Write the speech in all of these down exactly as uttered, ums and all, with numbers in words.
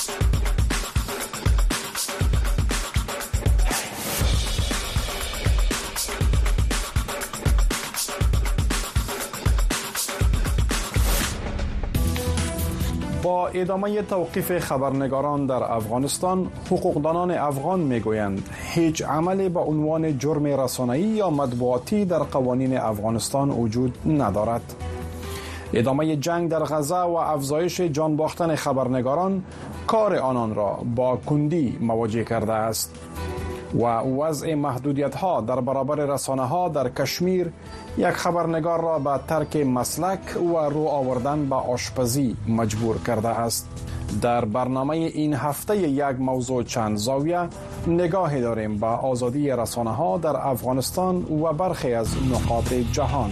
با ادامه توقیف خبرنگاران در افغانستان، حقوقدانان افغان میگویند هیچ عملی با عنوان جرم رسانه‌ای یا مطبوعاتی در قوانین افغانستان وجود ندارد. ادامه جنگ در غزه و افزایش جان باختن خبرنگاران کار آنان را با کندی مواجه کرده است و وضع محدودیت‌ها در برابر رسانه‌ها در کشمیر یک خبرنگار را به ترک مسلک و رو آوردن به آشپزی مجبور کرده است. در برنامه این هفته یک موضوع چند زاویه نگاهی داریم به آزادی رسانه‌ها در افغانستان و برخی از نقاط جهان.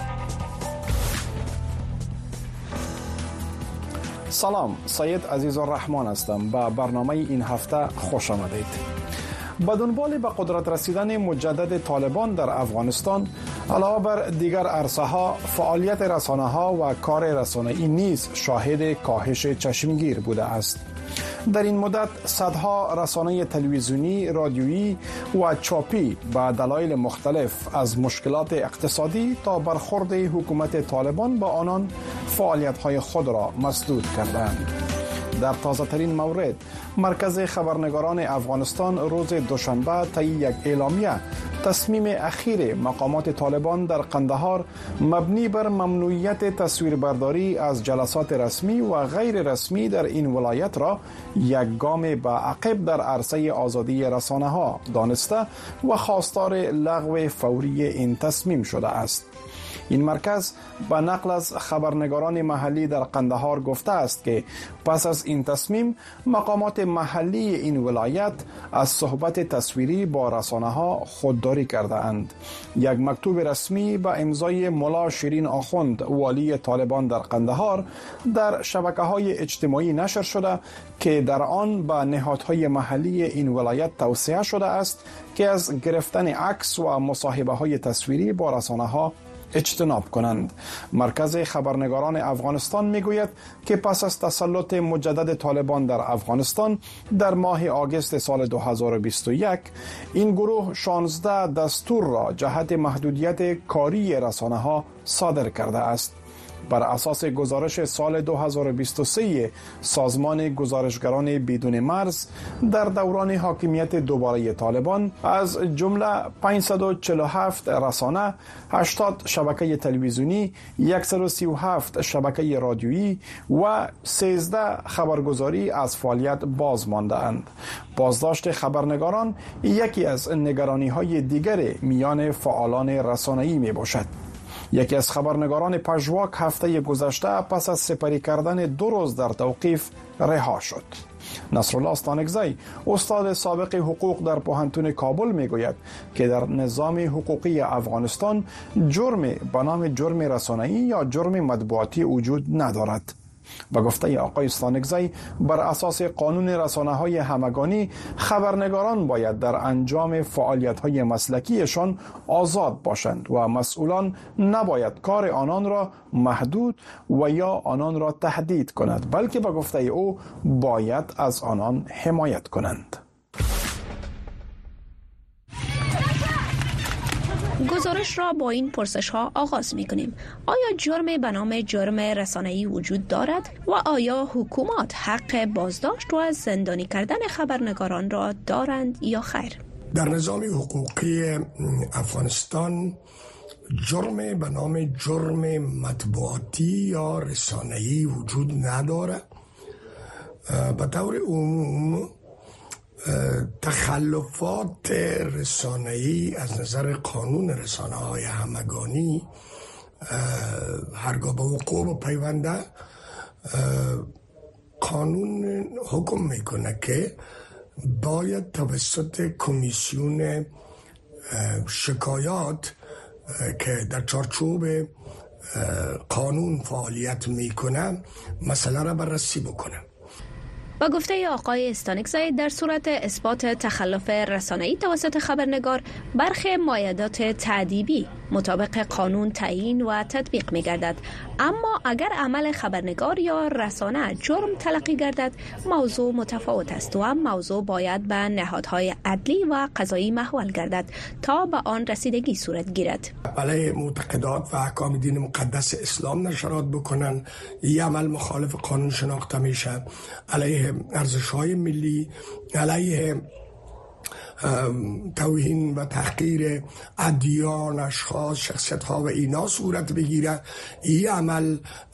سلام، سید عزیز الرحمن هستم. به برنامه این هفته خوش آمدید. به دنبال به قدرت رسیدن مجدد طالبان در افغانستان، علاوه بر دیگر عرصه‌ها، فعالیت رسانه‌ها و کار رسانه‌ای نیز شاهد کاهش چشمگیر بوده است. در این مدت صدها رسانه تلویزیونی، رادیویی و چاپی به دلایل مختلف از مشکلات اقتصادی تا برخورد حکومت طالبان با آنان فعالیت‌های خود را مسدود کردند. در تازه ترین مورد، مرکز خبرنگاران افغانستان روز دوشنبه طی یک اعلامیه تصمیم اخیر مقامات طالبان در قندهار مبنی بر ممنوعیت تصویربرداری از جلسات رسمی و غیر رسمی در این ولایت را یک گام به عقب در عرصه آزادی رسانه‌ها دانسته و خواستار لغو فوری این تصمیم شده است. این مرکز به نقل از خبرنگاران محلی در قندهار گفته است که پس از این تصمیم مقامات محلی این ولایت از صحبت تصویری با رسانه‌ها خودداری کرده اند. یک مکتوب رسمی با امضای ملا شیرین آخوند، والی طالبان در قندهار، در شبکه‌های اجتماعی نشر شده که در آن به نهادهای محلی این ولایت توصیه شده است که از گرفتن عکس و مصاحبه‌های تصویری با رسانه‌ها اجتناب کنند. مرکز خبرنگاران افغانستان میگوید که پس از تسلط مجدد طالبان در افغانستان در ماه آگوست سال دو هزار و بیست و یک، این گروه شانزده دستور را جهت محدودیت کاری رسانه‌ها صادر کرده است. بر اساس گزارش سال دو هزار و بیست و سه سازمان گزارشگران بدون مرز، در دوران حاکمیت دوباره طالبان از جمله پانصد و چهل و هفت رسانه، هشتاد شبکه تلویزیونی، صد و سی و هفت شبکه رادیویی و سیزده خبرگزاری از فعالیت باز مانده اند. بازداشت خبرنگاران یکی از نگرانی‌های دیگر میان فعالان رسانه‌ای میباشد. یکی از خبرنگاران پژواک هفته گذشته پس از سپری کردن دو روز در توقیف رها شد. نصرالله استانکزی، استاد سابق حقوق در پوهنتون کابل، میگوید که در نظام حقوقی افغانستان جرم به نام جرم رسانه‌ای یا جرم مطبوعاتی وجود ندارد. به گفته آقای استانکزی، بر اساس قانون رسانه‌های همگانی خبرنگاران باید در انجام فعالیت‌های مسلکیشان آزاد باشند و مسئولان نباید کار آنان را محدود و یا آنان را تهدید کنند، بلکه به گفته او باید از آنان حمایت کنند. گزارش را با این پرسش ها آغاز می کنیم. آیا جرم به نام جرم رسانه‌ای وجود دارد و آیا حکومات حق بازداشت و از زندانی کردن خبرنگاران را دارند یا خیر؟ در نظام حقوقی افغانستان جرم به نام جرم مطبوعاتی یا رسانه‌ای وجود ندارد. به طور عموم تخلفات رسانه‌ای از نظر قانون رسانه‌های همگانی هرگاه به وقوع و پیونده، قانون حکم میکنه که باید توسط کمیسیون شکایات که در چارچوب قانون فعالیت میکنه مسئله را بررسی بکنه. با گفته آقای استانکزی، در صورت اثبات تخلف رسانه‌ای توسط خبرنگار، برخی مایعات تأدیبی مطابق قانون تعیین و تطبیق می گردد. اما اگر عمل خبرنگار یا رسانه جرم تلقی گردد موضوع متفاوت است و موضوع باید به نهادهای عدلی و قضایی محول گردد تا به آن رسیدگی صورت گیرد. علیه معتقدات و احکام دین مقدس اسلام نشرات بکنن، این عمل مخالف قانون شناخته میشه، علیه ارزش‌های ملی، علیه توهین و تحقیر ادیان، اشخاص، شخصیت ها و اینا صورت بگیره. این عمل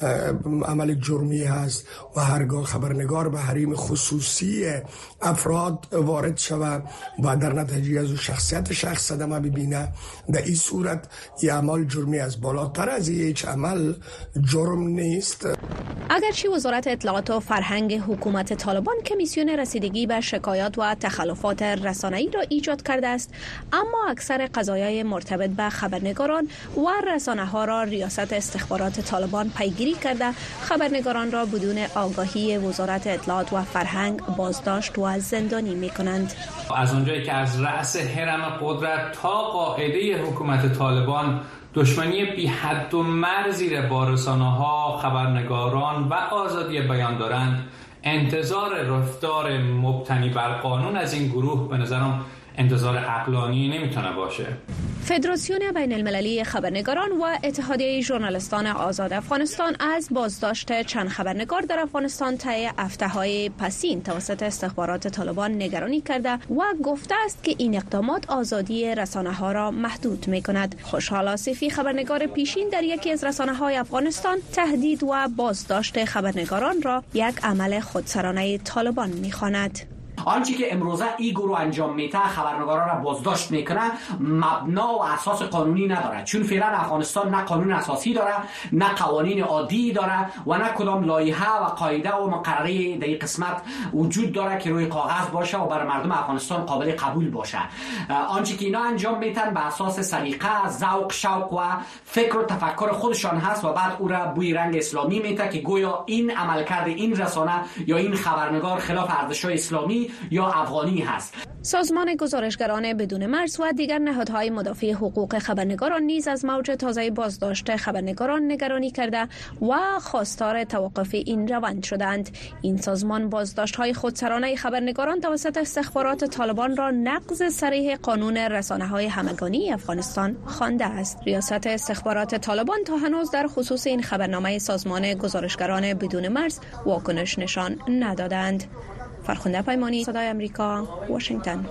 عمل جرمی هست و هرگاه خبرنگار به حریم خصوصی افراد وارد شود و در نتیجه از شخصیت شخص صدمه ببینه، در این صورت این عمل جرمی است. بالاتر از هیچ عمل جرم نیست. اگرچه وزارت اطلاعات و فرهنگ حکومت طالبان کمیسیون رسیدگی به شکایات و تخلفات رسانه‌ای را ایجاد کرده است، اما اکثر قضایای مرتبط به خبرنگاران و رسانه‌ها را ریاست استخبارات طالبان پیگیری کرده خبرنگاران را بدون آگاهی وزارت اطلاعات و فرهنگ بازداشت و زندانی می‌کنند. از اونجایی که از رأس هرم قدرت تا قاعده حکومت طالبان دشمنی بی حد و مرزی با رسانه‌ها، خبرنگاران و آزادی بیان دارند، انتظار رفتار مبتنی بر قانون از این گروه به نظرم انتظار عقلانی نمیتونه باشه. فدراسیون بین المللی خبرنگاران و اتحادیه ژورنالیستان آزاد افغانستان از بازداشت چند خبرنگار در افغانستان طی هفته‌های پسین توسط استخبارات طالبان نگرانی کرده و گفته است که این اقدامات آزادی رسانه‌ها را محدود می‌کند. خوشحال آصفی، خبرنگار پیشین در یکی از رسانه‌های افغانستان، تهدید و بازداشت خبرنگاران را یک عمل خودسرانه طالبان می‌خواند. آنچه که امروزه این گروه انجام میده، خبرنگاران را بازداشت میکنه، مبنا و اساس قانونی نداره، چون فعلا افغانستان نه قانون اساسی داره، نه قوانین عادی داره و نه کدام لایحه و قاعده و مقرره در این قسمت وجود داره که روی کاغذ باشه و برای مردم افغانستان قابل قبول باشه. آنچه که اینا انجام میدن به اساس سلیقه، ذوق، شوق و فکر و تفکر خودشان هست و بعد او را بوی رنگ اسلامی میده که گویا این عملکرد این رسانه یا این خبرنگار خلاف ارزش‌های اسلامی یا افغانی هست. سازمان گزارشگران بدون مرز و دیگر نهادهای مدافع حقوق خبرنگاران نیز از موج تازه بازداشت خبرنگاران نگرانی کرده و خواستار توقف این روند شدند. این سازمان بازداشت‌های خودسرانه خبرنگاران توسط استخبارات طالبان را نقض صریح قانون رسانه‌های همگانی افغانستان خوانده است. ریاست استخبارات طالبان تا هنوز در خصوص این خبرنامه سازمان گزارشگران بدون مرز واکنش نشان ندادند. فرخنده پیمانی، صدای امریکا، واشنگتن.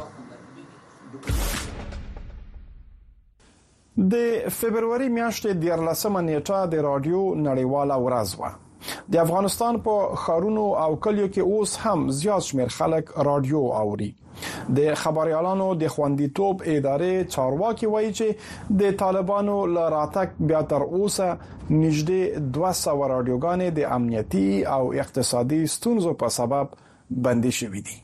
د فبرवरी میاشتې دیارلسمه نیټه د رادیو نړیواله ورځ وه. د افغانستان په ښارونو او کلیو کې اوس هم زیات شمېر خلک رادیو اوري. د خبريالانو د خوندیتوب ادارې چارواکي وایي چې د طالبانو له راتګ بیا تر اوسه نږدې دوه سوه رادیوګانې د امنیتي او اقتصادي ستونزو په سبب بندي شوې دي.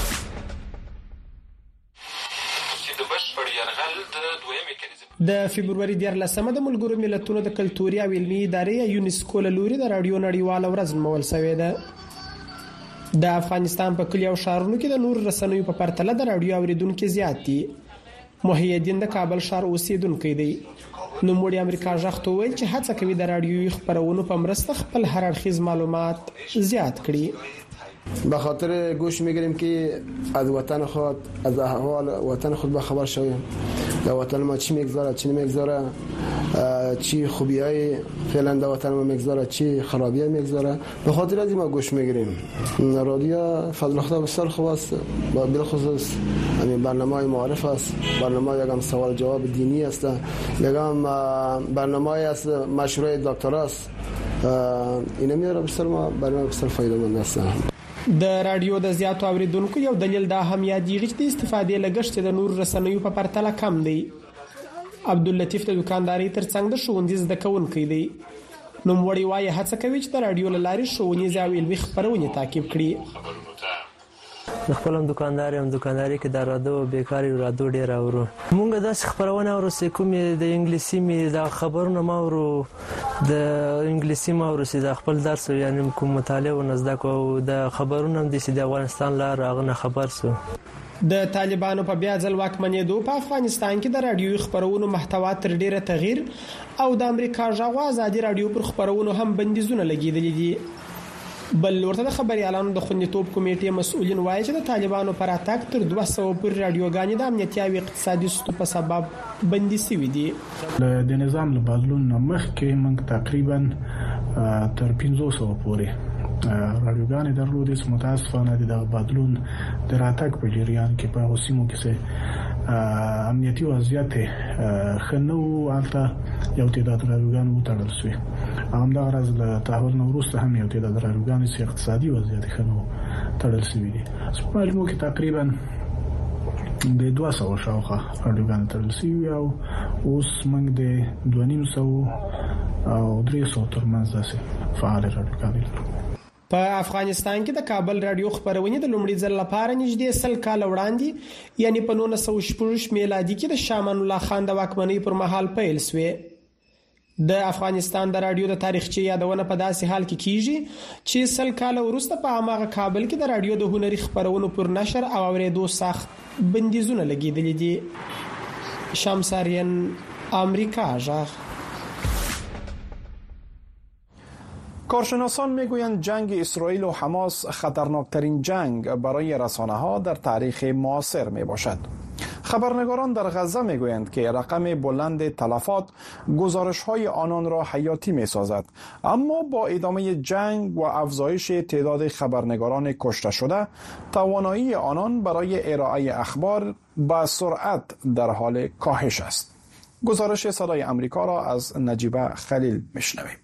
د فبرवरी دیارلسمه د ملګرو ملتونو د کلتوري او علمي ادارې یونیسکو له لوري د رادیو نړیواله ورځ نومول شوې ده. د افغانستان په کلیو او ښارونو کې د نور رسنیو په پرتله د رادیو اوریدونکو زیات دي. محی الدین د کابل ښار اوسیدونکی دی. نوموړي امریکا ژغ ته ویل چې هڅه کوي د رادیوي خبرونو په مرسته خپل هر اړخیز معلومات زیات کړي. به خاطر گوش میگیریم که از وطن خود، از احوال وطن خود با خبر شویم. در وطن ما چی میگذاره، چی نمیگذاره، چی خوبیای فعلا در وطن ما میگذاره، چی خرابیای میگذاره. به خاطر از این ما گوش میگیریم. رادیو فضل خدا بسیار خوب است. با بالخصوص همین برنامه معارف است، برنامه یکم سوال جواب دینی است، یکم برنامه است مشروع دکترا است. اینا میاره بسیار ما برنامه بسیار فایده مند است. د رادیو د زیاتو اوریدونکو یو دلیل دا هم یادېږي چې د استفادې لګښت د نور رسنیو په پرتله کم دی. عبداللطیف د دکانداري ترڅنګ د ښوونځي زده کوونکی دی. نوموړی وایي هڅه کوي چې د رادیو له لارې ښوونیزې او علمي خپرونې تعقیب کړي. د خپل هم دکاندار یم، دکانداري کې د رادیو بیکاري رادیو ډېر اورو. مونږ داسې خپرونه اورو چې کومې د انګلیسي مې د خبرونه ما اورو، د انګلیسي ما اورو چې د خپل درس یعنی کوم مطالعه و نزدک او د خبرونه هم د افغانستان لار هغه نه خبر سو. د طالبانو په بیا ځل واکمنېدو په افغانستان کې د رادیوي خبرونو محتوا تر ډیره تغییر او د امریکا ژغوا ازادي رادیو پر خبرونو هم بندیزونه لګیدلي دي. بل ورته د خبريالانو د خوندیتوب کمیټې مسؤلین وایي چې د طالبانو پر اتاک تر دوه سوه پر رادیوګانې د امنیتي او اقتصادي ستونزو په سبب بندي شوي دي. د نظام له بدلون مخکې موږ تقریبا تر پنځه سوه پورې رادیوګانې درلودې چې متاسفانه د بدلون د راتګ په جریان کې په اوسمو کې امنیتي وضعیت خنو البته یو تعداد رادیوګان وټړل شوی. همدا غرض له تحول نو وروسته هم یو تعداد رادیوګان چې اقتصادي وضعیت خنو تړل شوی دي. په معلومو کې تقریبا د دوه سوه شاوخوا رادیوګان تړل شوی او اوس موږ د دوه نیم سوه او درې سوه ترمنځ داسې فعال رادیوګان لرو. په افغانستان کې د کابل رادیو خبرونه د لومړي ځل لپاره نږدې سل کال وړاندې یعنی په نولس سوه شپږ میلادي کې د شاه الله خان د واکمنۍ پر مهال پیل شوه. د افغانستان د رادیو د تاریخچې یادونه په داسې حال کې کیږي چې سل کال وروسته په هغه کابل کې د رادیو د هنري خبرونو پر نشر او اوریدو سخت بندیزونه لګیدلي دي. شمسارین امریکا ژغ. کارشناسان میگویند جنگ اسرائیل و حماس خطرناکترین جنگ برای رسانه ها در تاریخ معاصر می باشد. خبرنگاران در غزه میگویند که رقم بلند تلفات گزارش های آنان را حیاتی می سازد، اما با ادامه جنگ و افزایش تعداد خبرنگاران کشته شده توانایی آنان برای ارائه اخبار با سرعت در حال کاهش است. گزارش صدای امریکا را از نجیبه خلیل میشنویم.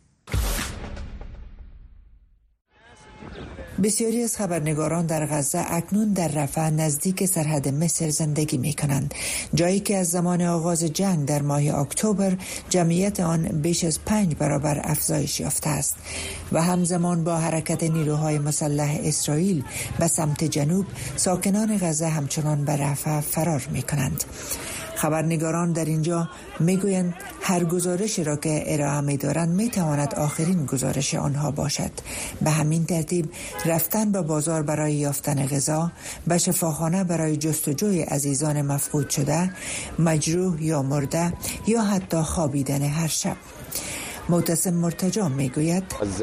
بسیاری از خبرنگاران در غزه اکنون در رفح نزدیک سرحد مصر زندگی می کنند، جایی که از زمان آغاز جنگ در ماه اکتبر جمعیت آن بیش از پنج برابر افزایش یافته است و همزمان با حرکت نیروهای مسلح اسرائیل به سمت جنوب ساکنان غزه همچنان به رفح فرار می کنند. خبرنگاران در اینجا میگویند هر گزارشی را که ارائه می‌دارند میتواند آخرین گزارش آنها باشد. به همین ترتیب رفتن به بازار برای یافتن غذا، به شفاخانه برای جستجوی عزیزان مفقود شده، مجروح یا مرده یا حتی خوابیدن هر شب. معتصم مرتجا میگوید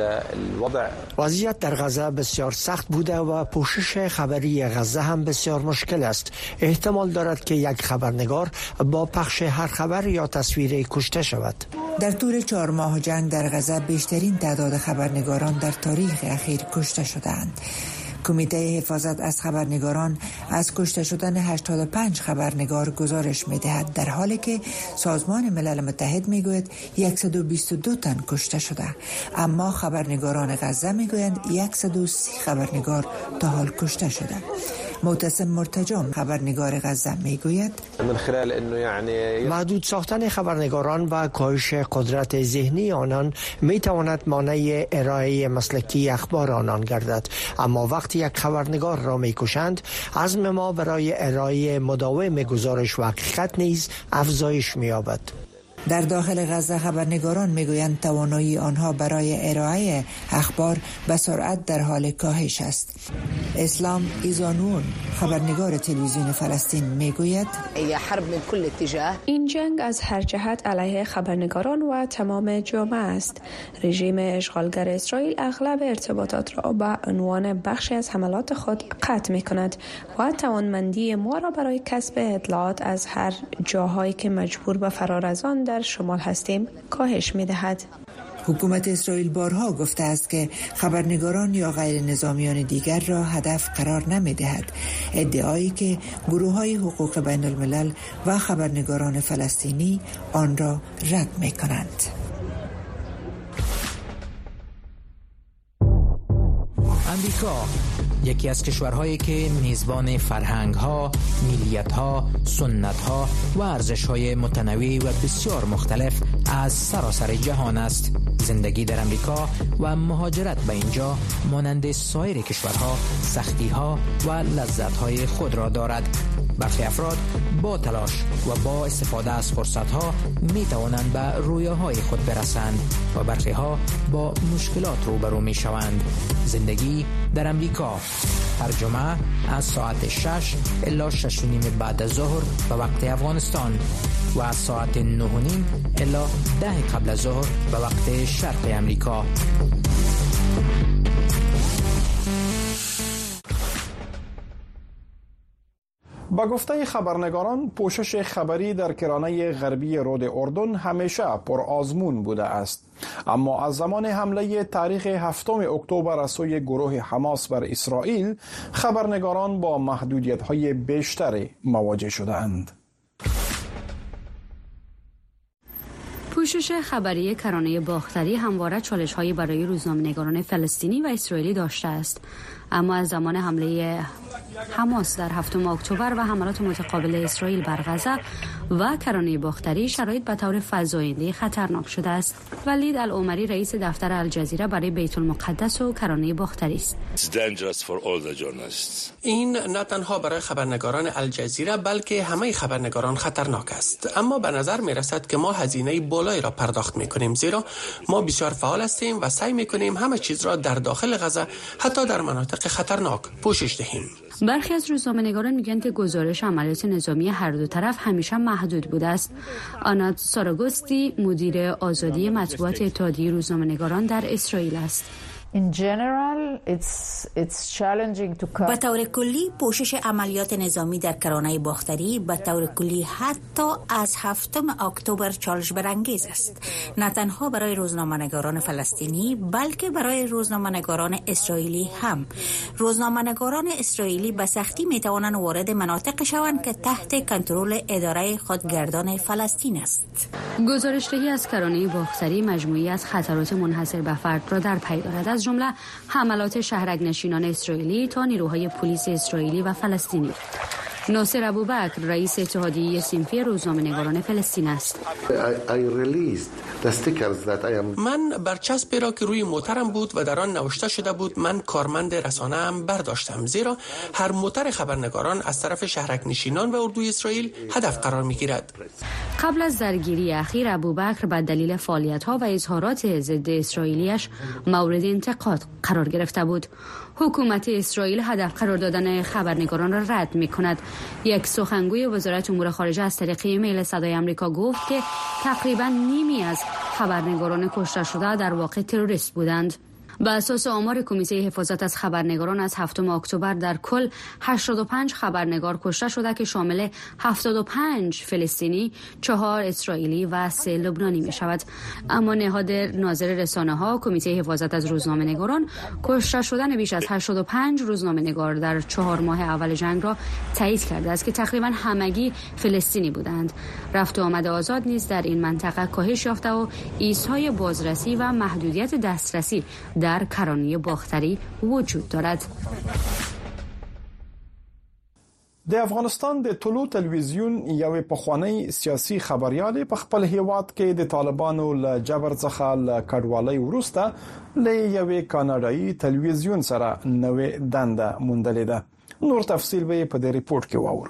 وضعیت در غزه بسیار سخت بوده و پوشش خبری غزه هم بسیار مشکل است. احتمال دارد که یک خبرنگار با پخش هر خبر یا تصویر کشته شود. در طول چهار ماه جنگ در غزه بیشترین تعداد خبرنگاران در تاریخ اخیر کشته شدند. کمیته حفاظت از خبرنگاران از کشته شدن هشتاد و پنج خبرنگار گزارش می‌دهد، در حالی که سازمان ملل متحد میگوید صد و بیست و دو تن کشته شده، اما خبرنگاران غزه میگویند صد و سی خبرنگار تا حال کشته شده. معتصم مرتجا خبرنگار غزه میگوید من خلال انه یعنی محدود ساختن خبرنگاران و کاهش قدرت ذهنی آنان میتواند مانع ارائه مسلکی اخبار آنان گردد، اما وقتی یک خبرنگار را میکشند عزم ما برای ارائه مداوم گزارش و حقیقت نیز افزایش مییابد. در داخل غزه خبرنگاران میگویند توانایی آنها برای ارائه اخبار به سرعت در حال کاهش است. اسلام ایزانون خبرنگار تلویزیون فلسطین میگوید این جنگ از هر جهت علیه خبرنگاران و تمام جامعه است. رژیم اشغالگر اسرائیل اغلب ارتباطات را به عنوان بخشی از حملات خود قطع میکند و توانمندی ما را برای کسب اطلاعات از هر جاهایی که مجبور به فرار از آن در شمال هستیم کاهش می‌دهد. حکومت اسرائیل بارها گفته است که خبرنگاران یا غیر نظامیان دیگر را هدف قرار نمی‌دهد، ادعایی که گروه‌های حقوق بین الملل و خبرنگاران فلسطینی آن را رد می‌کنند. امریکا یکی از کشورهایی که میزبان فرهنگ‌ها، ملیت‌ها، سنت‌ها و ارزش‌های متنوع و بسیار مختلف از سراسر جهان است. زندگی در امریکا و مهاجرت به اینجا مانند سایر کشورها سختی‌ها و لذت‌های خود را دارد. برخی افراد با تلاش و با استفاده از فرصت‌ها می‌توانند به رویاهای خود برسند و برخی‌ها با مشکلات روبرو می‌شوند. زندگی در امریکا هر جمعه از ساعت شش الی شش و نیم بعد از ظهر به وقت افغانستان و از ساعت نه و نیم الی ده قبل از ظهر به وقت شرق امریکا. با گفته خبرنگاران، پوشش خبری در کرانه غربی رود اردن همیشه پر آزمون بوده است، اما از زمان حمله تاریخ هفتم اکتبر از سوی گروه حماس بر اسرائیل، خبرنگاران با محدودیت‌های بیشتری مواجه شده‌اند. پوشش خبری کرانه باختری همواره چالش‌هایی برای روزنامه‌نگاران فلسطینی و اسرائیلی داشته است، اما از زمان حمله حماس در هفتم اکتبر و حملات متقابل اسرائیل بر غزه و کرانه باختری شرایط به طور فزاینده خطرناک شده است. ولید العمری رئیس دفتر الجزیره برای بیت المقدس و کرانه باختری است. این نه تنها برای خبرنگاران الجزیره بلکه همه خبرنگاران خطرناک است، اما به نظر می رسد که ما هزینه بالایی را پرداخت می کنیم، زیرا ما بسیار فعال هستیم و سعی می کنیم همه چیز را در داخل غزه حتی در مناطق خطرناک پوشش دهیم. برخی از روزنامه‌نگاران میگن که گزارش عملیات نظامی هر دو طرف همیشه محدود بوده است. آنات ساراگوستی مدیر آزادی مطبوعات اتحادیه روزنامه‌نگاران در اسرائیل است. به طور کلی پوشش عملیات نظامی در کرانه باختری به طور کلی حتی از هفتم اکتبر چالش برانگیز است، نه تنها برای روزنامه‌نگاران فلسطینی بلکه برای روزنامه‌نگاران اسرائیلی هم. روزنامه‌نگاران اسرائیلی به سختی میتوانند وارد مناطق شوند که تحت کنترل اداره خودگردان فلسطین است. گزارش‌دهی از کرانه باختری مجموعی از خطرات منحصر به فرد را در پی دارد، از جمله حملات شهرک‌نشینان اسرائیلی تا نیروهای پلیس اسرائیلی و فلسطینی. ناصر ابوبکر رئیس اتحادیه صنفی روزنامه‌نگاران فلسطین است. من برچسبی را که روی موترم بود و در آن نوشته شده بود من کارمند رسانه ام برداشتم، زیرا هر موتر خبرنگاران از طرف شهرک‌نشینان و اردوی اسرائیل هدف قرار می‌گیرد. قبل از درگیری اخیر ابوبکر به دلیل فعالیت‌ها و اظهارات ضد اسرائیلیش مورد انتقاد قرار گرفته بود. حکومت اسرائیل هدف قرار دادن خبرنگاران را رد می‌کند. یک سخنگوی وزارت امور خارجه از طریق ایمیل صدای آمریکا گفت که تقریباً نیمی از خبرنگاران کشته شده در واقع تروریست بودند. به اساس آمار کمیته حفاظت از خبرنگاران از هفتم اکتبر در کل هشتاد و پنج خبرنگار کشته شده که شامل هفتاد و پنج فلسطینی، چهار اسرائیلی و سه لبنانی می شود. اما نهاد ناظر رسانه‌ها کمیته حفاظت از روزنامه‌نگاران کشته شدن بیش از هشتاد و پنج روزنامه‌نگار در چهار ماه اول جنگ را تایید کرده است که تقریبا همگی فلسطینی بودند. رفت و آمد آزاد نیز در این منطقه کاهش یافته و ایستای بازرسی و محدودیت دسترسی در کرانه باختری وجود دارد. د افغانستان د ټولو تلویزیون یو پخوانی سیاسي خبريال په خپل هیواد کې د طالبانو له جبر څخه له کډوالۍ وروسته له یو کاناډایي تلویزیون سره نوې دنده موندلې ده. نور تفصیل به په دې ریپورت کې واورو.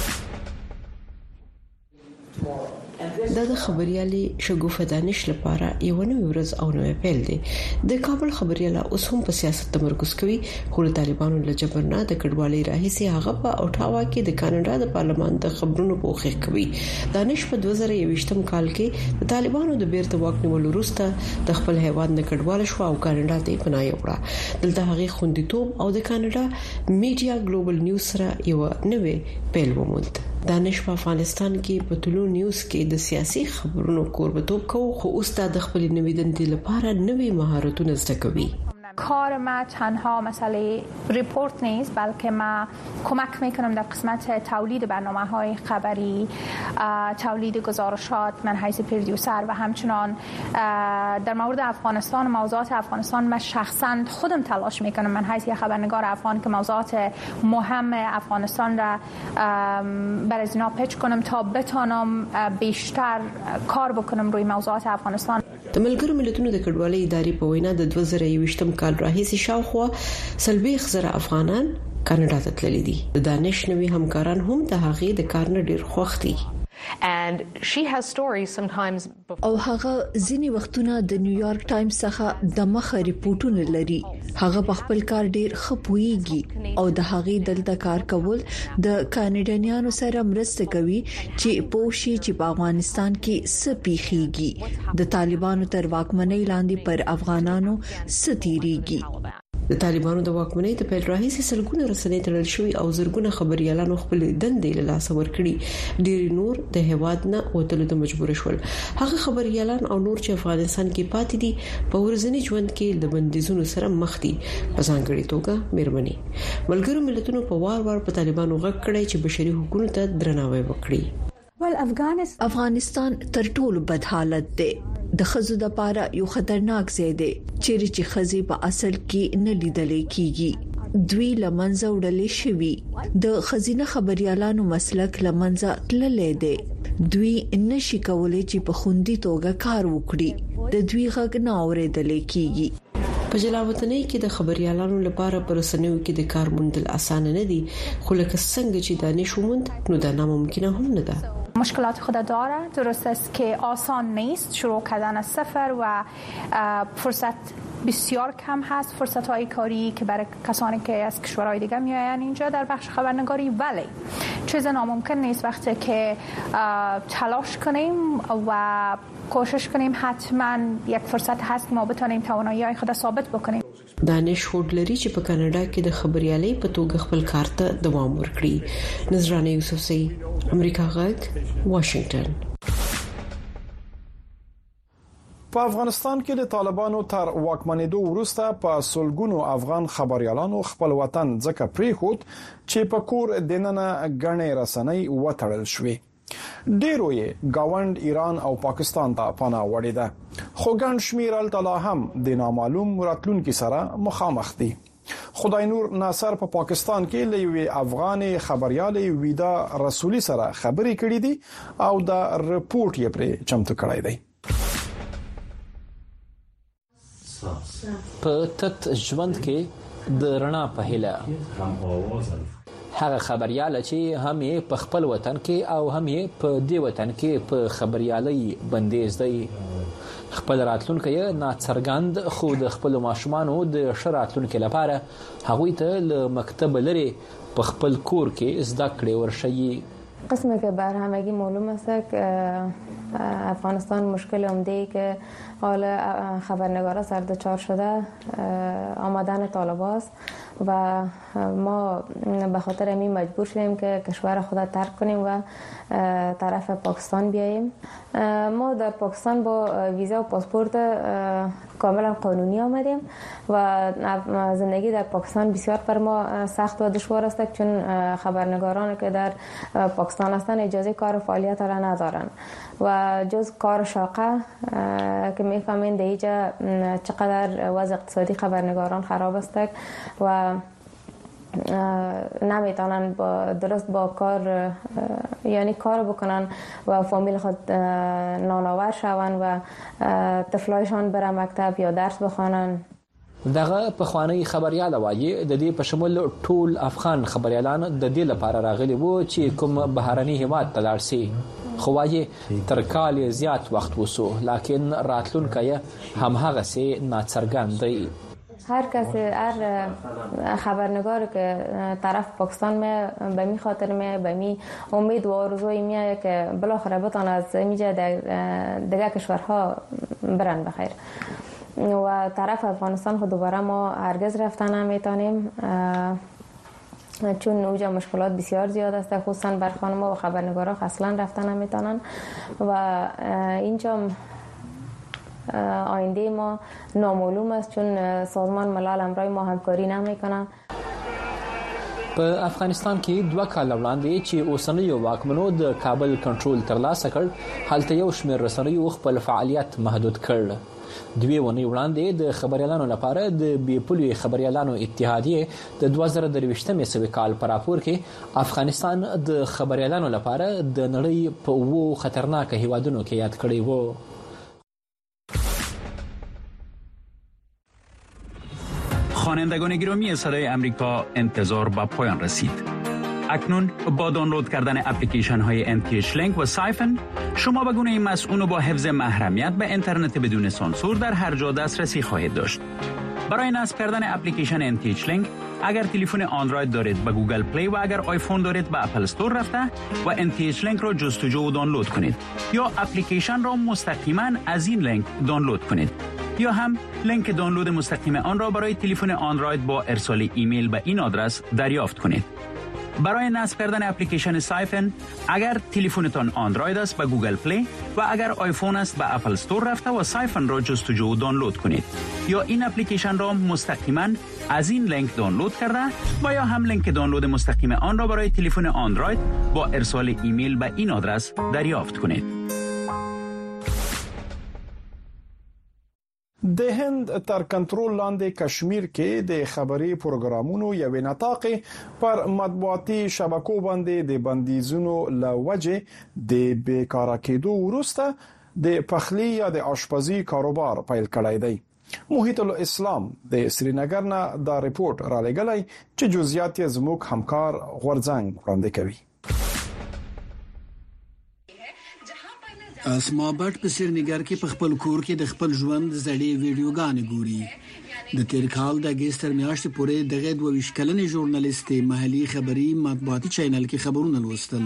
دا د خبريالي شګوفه دانش لپاره یو نوې ورځ او نوې پیل دی. د کابل خبرياله اوس هم په سیاست تمرکز کوي، خو د طالبانو له جبر نه د کډوالۍ راهیسي هغه په اوټاوا کې د کاناډا د پارلمان د خبرونو پوښښ کوي. دانش په دوه زره یوویشتم کال کې د طالبانو د بیرته واک نیولو وروسته د خپل هیواد نه کډوال شو او کاناډا ته پناه یوړه. دلته هغه خوندیتوب او د کاناډا میډیا ګلوبل نیوز سره یو نوې پیل وموند. دانش په افغانستان کې په ټولو نیوز کې د سیاسي خبرونو کوربتوب کوي، خو اوس د خپل نوې دندې لپاره نوې مهارتونه زده کوي. کار ما تنها مسئله ریپورت نیست، بلکه ما کمک میکنم در قسمت تولید برنامه‌های خبری، تولید گزارشات من حیث پرودیوسر و همچنان در مورد افغانستان و موضوعات افغانستان من شخصا خودم تلاش میکنم من حیث خبرنگار افغان که موضوعات مهم افغانستان را برای اینا پیچ کنم تا بتونم بیشتر کار بکنم روی موضوعات افغانستان. د ملګرو ملتونو د کډوالۍ ادارې په وینا د دوه زره یوویشتم کال راهیسې شاوخوا سلبیخ زره افغانان کاناډا ته تللي دي. د دانش نوي همکاران هم د هغې د کار نه ډیر خوښ دي. او هغه ځینی وختونه د نیویارک ټایمز څخه د مخه ریپورتونه لري. هغه په خپل کار ډیر خپويږي او د هغې دلته کار کول د کاناډایانو سره مرسته کوي چې پوښي چې په افغانستان کې څه پیخيږي، د طالبانو تر واکمنۍ لاندې پر افغانانو ستيريږي. د طالبانو د واکمنۍ د پیل راهیسې سلګونه رسنۍ تړل شوې او زرګونه خبريالانو خپل دندې له لاس ورکړي. ډېر نور د هواد نه وتلو ته مجبور شول. هغه خبريالان او نور چې افغانستان کې پاتې دي په ورځني ژوند کې د بندیزونو سره مخ دي. په ځانګړي توګه مېرمنې. ملګرو ملتونو په وار وار په طالبانو غږ کړی چې بشري حقوقو ته درناوی وکړي. افغانستان تر ټولو بد حالت دی. د خزو د پاره یو خطرناک ځای دی چیرې چې خزي په اصل کې نه لیدل کیږي. دوی لمنځه وړلې شوی. د خزینه خبريالانو مسلک لمنځه تللې دی. دوی نشي کولای چې په خوندي توګه کار وکړي. د دوی غږ نه اورېدل کیږي. په جلاوطنۍ کې د خبريالانو لپاره پر رسنیو کې د کار موندل اسانه نه دي، خو لکه څنګه چې دانش وموند نو دا ناممکنه هم نه ده. مشکلات خود داره. درست است که آسان نیست شروع کردن از صفر و فرصت بسیار کم هست، فرصت های کاری که برای کسانی که از کشورهای دیگه میآیند اینجا در بخش خبرنگاری، ولی چیز ناممکن نیست وقتی که تلاش کنیم و کوشش کنیم حتما یک فرصت هست که ما بتونیم توانایی های خود ثابت بکنیم. دانش هوډلري چې په کاناډا کې د خبريالۍ په توګه خپل کار ته دوام ورکړي. نظرانه یوسفزئی، امریکا غږ، واشنگټن. په افغانستان کې د طالبانو تر واکمنېدو وروسته په سلګونو افغان خبريالانو خپل وطن ځکه پریخود چې په کور دننه غنې رسنۍ وټړل شوې. ډیرو یې گاوند ایران او پاکستان ته پناه وړي ده، خو ګڼ شمیر التلا هم د نامعلوم راتلونکو سره مخامخ دي. خدای نور ناصر په پا پاکستان کې لوی افغان خبريالي ویدا رسولي سره خبرې کړې دي او دا رپورت یې پر چمتو کړی دی. په تت ژوند کې د رڼا په هیله هغه خبرياله چې هم یې په خپل وطن کې او هم یې په دې وطن کې په خبريالي بندیز دی. خپل راتلونکي ناڅرګند خو د خپل ماشومانو د شراتلونکو لپاره هغوی ته له مکتب لري په خپل کور کې زده کړې ورشي. قسمه که بر همگی معلوم است که افغانستان مشکل عمده‌ای که حال خبرنگارا سر دچار شده آمدن طالبان است و ما به خاطر همین مجبور شدیم که کشور خود ترک کنیم و طرف پاکستان بیاییم. ما در پاکستان با ویزا و پاسپورت کاملا قانونی آمدیم و زندگی در پاکستان بسیار بر ما سخت و دشوار است، چون خبرنگاران که در پاکستان هستند اجازه کار و فعالیت را ندارند و جز کار شاقه که میفهمین در اینجا چقدر وضع اقتصادی خبرنگاران خراب است و نمیتونن با درست با کار یعنی کار بکنن و فامیل خود نانآور شون و طفلایشان بره مکتب یا درس بخوانن. دغه په خوانی خبريال وایي د دې په شمول ټول افغان خبريالان د دې لپاره راغلي وو چې کوم بهرني هیواد ته لاړ شي، خو وایي تر کال زیات وخت وسو، لکن راتلونکی هم هغه سي ناڅرګند دی. هر کسی هر خبرنگار که طرف پاکستان می به می خاطر می به می امید و آرزوی میه که بالاخره بتون از میجه دیگه کشورها برن بخیر و طرف افغانستان خود دوباره ما هرگز رفتن نمیتونیم، چون اوجا مشکلات بسیار زیاد است، خصوصا بر خانم‌ها و خبرنگارا اصلا رفتن نمیتونن و اینجا آینده ما نامعلوم است، چون سازمان ملل همراه ما همکاری نمیکنه. په افغانستان کې دوه کال وړاندې چې اوسنیو واکمنو د کابل کنټرول ترلاسه کړ، هلته یو شمېر رسنیو خپل فعالیت محدود کړ. دوی ونی وړاندې د خبريالانو لپاره د بیپولي خبريالانو اتحادیه د دوه زره درویشتمې سوي کال پر راپور کې افغانستان د خبريالانو لپاره د نړۍ په وو خطرناک هیوادونو کې یاد کړی وو. خوانندگان گرامی صدای امریکا، انتظار به پایان رسید. اکنون با دانلود کردن اپلیکیشن های ام تی اچ لینک و سایفن شما به گونه مسئول و با حفظ محرمیت به اینترنت بدون سانسور در هر جا دسترسی خواهید داشت. برای نصب کردن اپلیکیشن ام تی اچ لینک اگر تلفن اندروید دارید به گوگل پلی و اگر آیفون دارید به اپل استور رفته و ام تی اچ لینک را جستجو و دانلود کنید یا اپلیکیشن را مستقیما از این لینک دانلود کنید یا هم لینک دانلود مستقیم آن را برای تلفن اندروید با ارسال ایمیل به این آدرس دریافت کنید. برای نصب کردن اپلیکیشن سایفن اگر تلفنتان اندروید است به گوگل پلی و اگر آیفون است به اپل استور رفته و سایفن را جستجو و دانلود کنید یا این اپلیکیشن را مستقیما از این لینک دانلود کرده و یا هم لینک دانلود مستقیم آن را برای تلفن اندروید با ارسال ایمیل به این آدرس دریافت کنید. د هند تر کنټرول لاندې کشمیر کې د خبري پروګرامونو یو نطاق پر مطبوعاتي شبکو باندې د بندیزونو لوجه د بیکاره کېدو وروسته د پخلی یا د آشپزي کاروبار پیل کړی دی. محیط الاسلام د سرینگر نه دا ریپورت را لګلای چې جزئیات زموږ همکار غورځنګ وړاندې کوي. اسما بټ په سرینگر کې په خپل کور کې د خپل ژوند زړې ویډیوګانې ګوري. د تیر کال د اگست میاشتې پورې دغه دوه ویشت کلنې ژورنالیستې محلي خبري مطبوعاتي چینل کې خبرونه لوستل.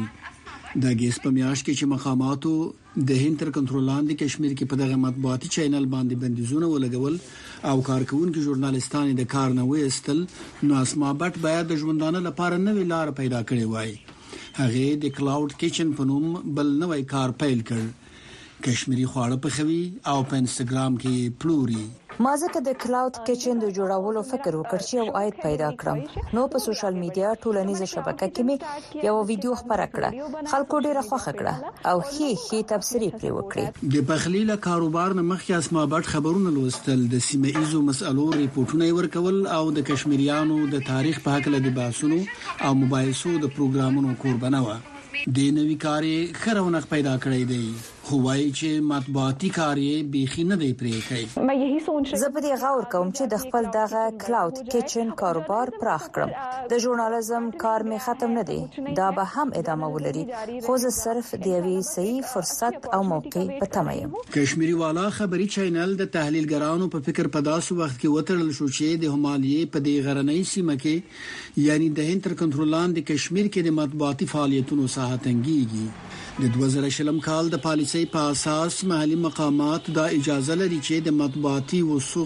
د اگست په میاشت کې چې مقاماتو د هند تر کنټرول لاندې کشمیر کې په دغه مطبوعاتي چینل باندې بندیزونه ولګول او کارکونکو ژورنالیستان د کار نه وېستل، نو اسما بټ باید د ژوندانه لپاره نوې لار پیدا کړې وای. هغه د کلاود کچن په نوم بل نوې کار پیل کړ. کشمیری خواړه پخوي او په انستګرام کې پلوري. ما ځکه د کلاود کچن د جوړولو فکر وکړ چې یو آیت پیدا کړم، نو په سوشل میډیا ټولنیزه شبکه کې مې یو ویډیو خبره کړه. خلکو ډیره خوښه کړه او هي هي تفسیری پرې وکړي. د پخلی له کاروبار نه مخکې اسما بټ خبرونه لوستل، د سیمه ایزو مسالو ریپورتونه ورکول او د کشمیریانو د تاریخ په اړه د بحثونو او مباحثو د پروګرامونو قربانه و. د نوې کاري خرونق پیدا کړی دی، خو وايي چې مطبوعاتي کاري بيخي نه دی پرې کوي. ما یهي سوچ زه په دې غور کوم چې د خپل دغه کلاود کچن کاروبار پراخ کړم. د ژورنالیزم کار می ختم نه دی، دا به هم ادامه ولري، خو زه صرف د یوې صحیح فرصت او موقع په تمه یم. کشمیری والا خبري چینل د تحلیلګرانو په فکر په داسې وخت کې وترل شو چې د همالیه په دې غرنۍ سیمه کې یعنی د هند تر کنټرول لاندې کشمیر کې د مطبوعاتي فعالیتونو ساحه تنګيږي. د دوه زره شلم کال د پالیسۍ په اساس محلي مقامات دا اجازه لري چې د مطبوعاتي وثوق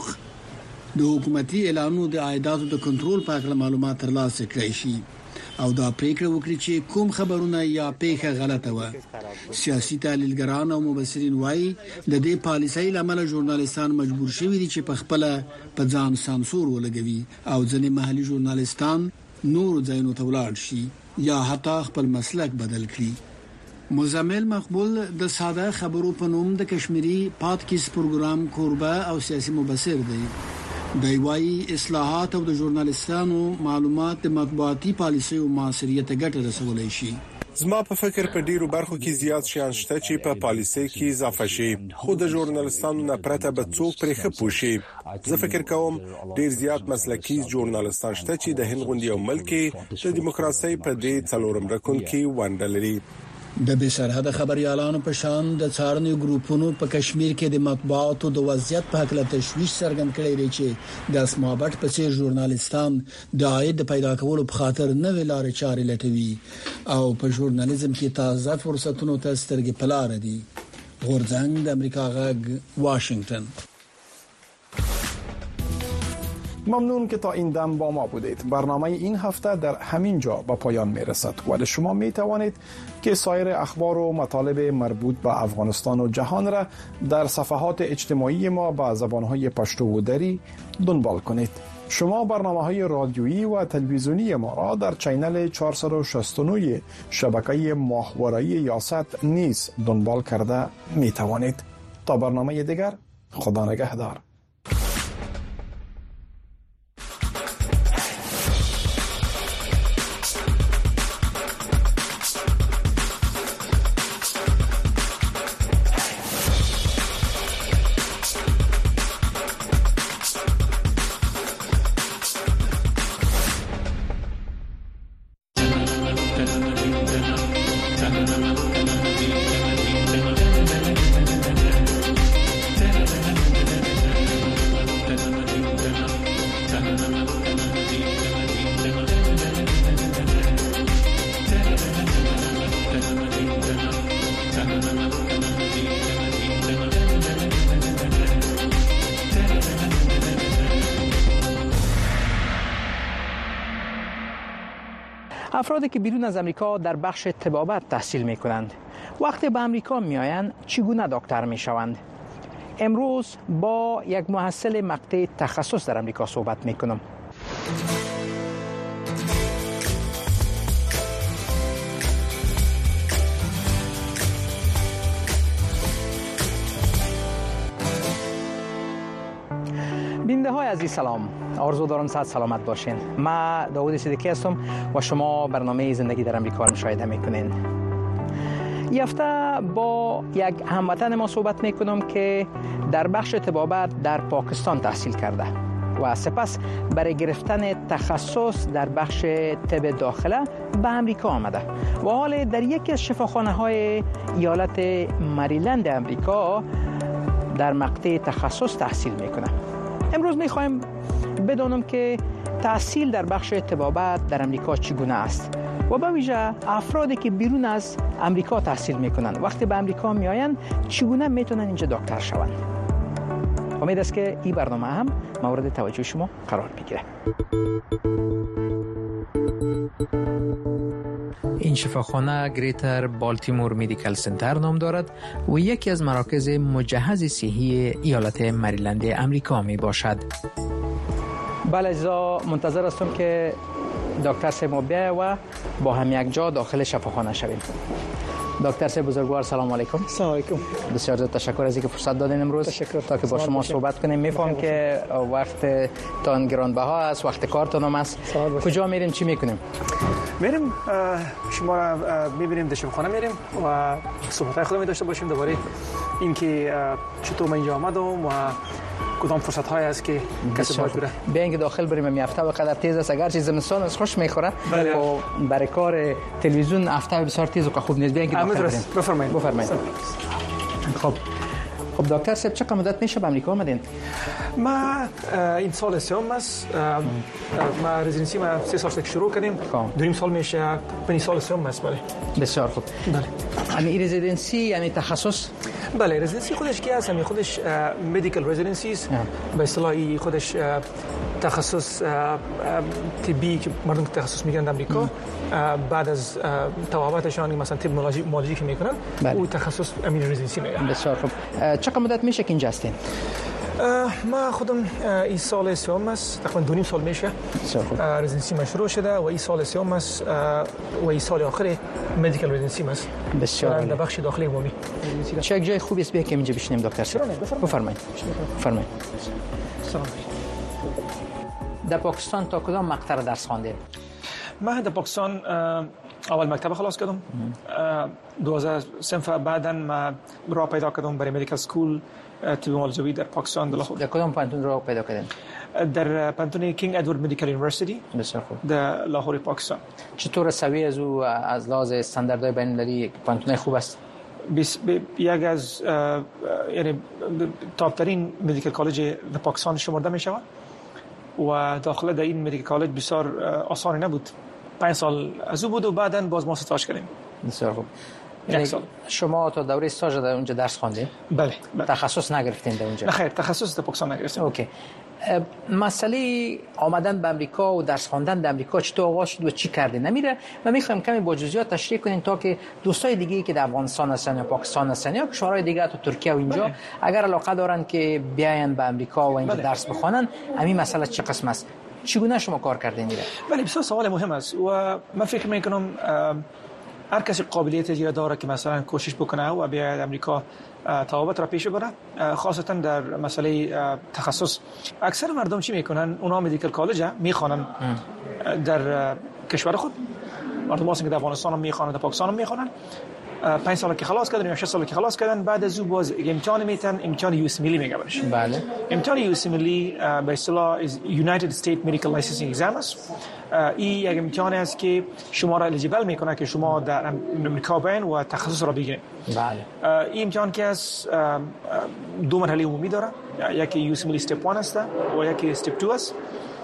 د حکومتي اعلانونو د عایداتو د کنټرول په اړه معلومات ترلاسه کړي شي او دا پریکړه وکړي چې کوم خبرونه یا پیښه غلطه و. سیاسي تحلیلګران او مبصرین وایي د دې پالیسۍ لامل ژورنالیستان مجبور شوي دي چې په خپل په ځان سانسور ولګوي او ځینې محلي ژورنالیستان نور ځایونو ته ولاړ شي یا حتی خپل مسلک بدل کړي. مزمل مقبول د ساده خبرو په نوم د کشمیری پادکیس پروګرام کوربه او سیاسي مبصر دی. د وایي اصلاحات او د ژورنالیستانو معلومات د مطبوعاتي پالیسۍ او معاصریت ګټه رسولای شي. زما په فکر په ډیرو برخو کې زیات شیان شته چې په پالیسۍ کې اضافه شي، خو د ژورنالیستانو نه پرته به څوک پرې خپو شي. زه فکر کوم ډیر زیات مسلکي ژورنالیستان شته چې د هند غونډې او ملک د دیموکراسي په دې څلورم رکن کې ونډه لري. د بې سرحده خبريالانو په شان د څارنې ګروپونو په کشمیر کې د مطبوعاتو د وضعیت په اړه تشویش څرګند کړی دی چې د اسما بټ په څیر ژورنالیستان د عاید پیدا کولو په خاطر نوې لارې چارې لټوي او په ژورنالیزم کې تازه فرصتونو ته سترګې په لار دي. غورځنګ د امریکا غږ، واشنگتن. ممنون که تا این دم با ما بودید. برنامه این هفته در همین جا به پایان می رسد. ولی شما می توانید که سایر اخبار و مطالب مربوط به افغانستان و جهان را در صفحات اجتماعی ما با زبانهای پشتو و دری دنبال کنید. شما برنامه‌های رادیویی و تلویزیونی ما را در چینل چهارصد و شصت و نه شبکه ماهواره‌ای یاست نیز دنبال کرده می توانید. تا برنامه دیگر، خدا نگهدار. افرادی که بیرون از امریکا در بخش طبابت تحصیل می کنند وقتی به امریکا می آیند چگونه دکتر می شوند؟ امروز با یک محصل مقطع تخصص در امریکا صحبت می کنم. بیننده های عزیز سلام، آرزو دارم صحت سلامت باشین. من داوود صدیقی هستم و شما برنامه زندگی در امریکا را مشاهده میکنین. این هفته با یک هموطن ما صحبت میکنم که در بخش طبابت در پاکستان تحصیل کرده و سپس برای گرفتن تخصص در بخش طب داخله به امریکا آمده و حال در یکی از شفاخانه های ایالت مریلند امریکا در مقطع تخصص تحصیل میکنه. امروز میخوایم بدانم که تحصیل در بخش طبابت در امریکا چگونه است و به ویژه افرادی که بیرون از امریکا تحصیل میکنن وقتی به امریکا میآیند چگونه میتونن اینجا دکتر شوند. امید است که این برنامه هم مورد توجه شما قرار بگیره. این شفاخانه گریتر بالتیمور مدیکال سنتر نام دارد و یکی از مراکز مجهز صحی ایالت مریلند امریکا می باشد. بله عزیزا، منتظر هستم که دکتر سیما بیاید و با هم یک جا داخل شفاخانه شویم. دکتر صاحب بزرگوار سلام علیکم. سلام علیکم. بسیار زیاد تشکر از اینکه فرصت دادین امروز تشکر تا که با شما صحبت کنیم. میفهم که وقت تان گرانبها است، وقت کارتون هم است. کجا میریم، چی میکنیم؟ میریم شما را میبینیم، در شفاخانه میریم و صحبت‌های خودمون داشته باشیم درباره اینکه چطور من اینجا آمدم و کدام فرصت‌های است که کسی باید بره. بیاین که داخل بریم. می هفته بقدر تیز است، اگر چیز زمستان از خوش میخوره و برای کار تلویزیون هفته بسیار تیز و خوب نیست. بیاین که داخل بریم. بفرمایید. بفرمایید. خب خب دکتر صاحب چه مدت میشه به امریکا آمدین؟ ما این سال سوم است. ما رزیدنسی ما سه سال شروع کردیم. دو نیم سال میشه. پنج سال سوم است. بله. بسیار خوب. بله. یعنی رزیدنسی یعنی تخصص؟ بله، رزیدنسی خودش کی است؟ یعنی خودش مدیکال رزیدنسیز. به اصطلاح خودش تخصص طبی که مردم تخصص میگن در امریکا بعد از طبابتشان مثلا طب مولوژی که میکنن او تخصص امین رزیدنسی میگن. بسیار خوب. چقدر مدت میشه که اینجا هستین؟ ما خودم این سال سوم است، تقریبا دو نیم سال میشه رزیدنسی ما شروع شده و این سال سوم است و این سال آخر مدیکال رزیدنسی است. بسیار در بخش داخلی عمومی. چه جای خوبی است بیایم اینجا بشینیم دکتر صاحب؟ بفرمایید. بفرمایید. سلام. در پاکستان تا کدام مقطع درس خواندید؟ من در پاکستان اول مکتب خلاص کردم. دوازده صنف بعداً ما راه پیدا کردم برای مدیکال سکول طب مولوژی در پاکستان در لاهور. در کدام پانتون راه پیدا کردین؟ در پانتون کینگ ادوارد مدیکال یونیورسیتی. بسیار خوب. در لاهور پاکستان. چطور سوی از او از لحاظ استانداردهای بین‌المللی پانتون خوب است؟ بیس یک از یعنی تاپ ترین مدیکال کالج در پاکستان شمرده می شود و داخل در این مدیکال کالج بسیار آسان نبود. پنج سال از او بود و بعداً باز ما استاژ کردیم. بسیار خوب. یک سال. شما تا دوره استاژ در اونجا درس خواندید؟ بله, بله. تخصص نگرفتین در اونجا؟ نه خیر، تخصص در پاکستان نگرفتم. اوکی. مسئله آمدن به امریکا و درس خواندن در امریکا چطور آغاز شد و چی کردین؟ نمیره و میخوایم کمی با جزئیات تشریح کنین تا که دوستای دیگه‌ای که در افغانستان هستن یا پاکستان هستن یا کشورهای دیگه تو ترکیه و اینجا بله. اگر علاقه دارن که بیاین به امریکا و اینجا بله. درس بخوانن، همین مسئله چه قسم است؟ چگونه شما کار کردین میره؟ بله، بسیار سوال مهم است و من فکر میکنم هر کسی قابلیت دیگه داره که مثلا کوشش بکنه و بیاید امریکا طبابت را پیش ببره، خاصتا در مسئله تخصص. اکثر مردم چی میکنن؟ اونا مدیکال کالج میخوانن در کشور خود. مردم هستن که در افغانستان هم میخوانن، در پاکستان هم میخوانن. پنج سال که خلاص کردن یا شش سال که خلاص کردن، بعد از اون باز امتحان میتن، امتحان یو اس ملی میگه برش. بله. امتحان یو اس ملی به اصطلاح United State Medical Licensing Exam است. این یک امتحان است که شما را الیجیبل میکنه که شما در امریکا باین و تخصص را بگیرید. بله. این امتحان که از دو مرحله عمومی داره، یکی یو اس ملی استپ یک است و یکی استپ دو است.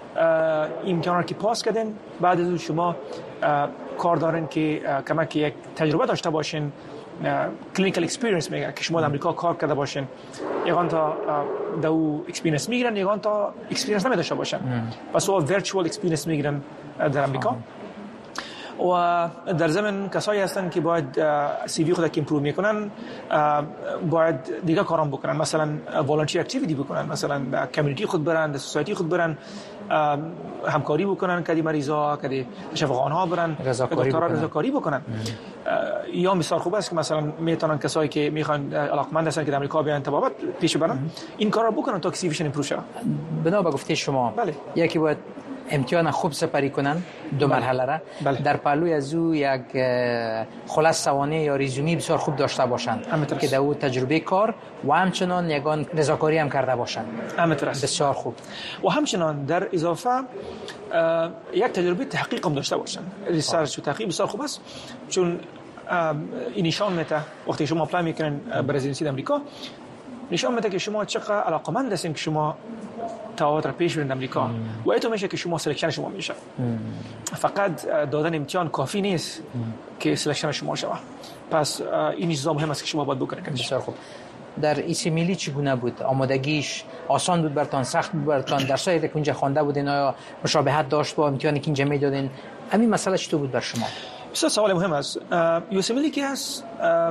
امتحان که پاس کردین بعد از شما کار دارین که کمک یک تجربه داشته باشین، کلینیکال اکسپریانس میگه که شما در امریکا کار کرده باشین. یگان تا دو اکسپریانس میگیرن، یگان تا اکسپریانس نمیداشته باشن پس او ورچوال اکسپریانس میگیرن در امریکا. و در ضمن کسایی هستن که باید سی وی خود که امپروو میکنن باید دیگه کارام بکنن، مثلا والنتیر اکتیویتی بکنن، مثلا به کمیونیتی خود برن، به سوسایتی خود برن، همکاری بکنن که دی مریضا که دی شفاخانه برن، رضاکاری بکنن. رضاکاری بکنن. یا بسیار خوب است که مثلا میتونن کسایی که میخوان علاقمند هستن که در امریکا بیان طبابت پیش برن این کارا بکنن تا که سی ویشن امپروو شه. بنا به گفته شما بله. یکی باید امتحان خوب سپری کنن دو بله. مرحله را بله. در پهلوی از او یک خلاص سوانه یا ریزومی بسیار خوب داشته باشند که در او تجربه کار و همچنان یگان رضاکاری هم کرده باشند. بسیار خوب. و همچنان در اضافه یک تجربه تحقیق هم داشته باشند. ریسرچ و تحقیق بسیار خوب است، چون این نشان میده وقتی شما اپلای میکنین برای رزیدنسی در امریکا نشان میده که شما چقدر علاقمند هستین که شما تفاوت را پیش برید امریکا مم. و اینطور میشه که شما سلکشن شما میشه. فقط دادن امتحان کافی نیست مم. که سلکشن شما شود. پس این چیزا مهم است که شما باید بکنید. بسیار خوب. در ایسی میلی چگونه بود؟ آمادگیش آسان بود براتون، سخت بود براتون؟ درسایی که اونجا خوانده بودین آیا مشابهت داشت با امتحانی که اینجا میدادین؟ همین مسئله چطور بود بر شما؟ بسیار سوال مهم است. ایسی میلی که هست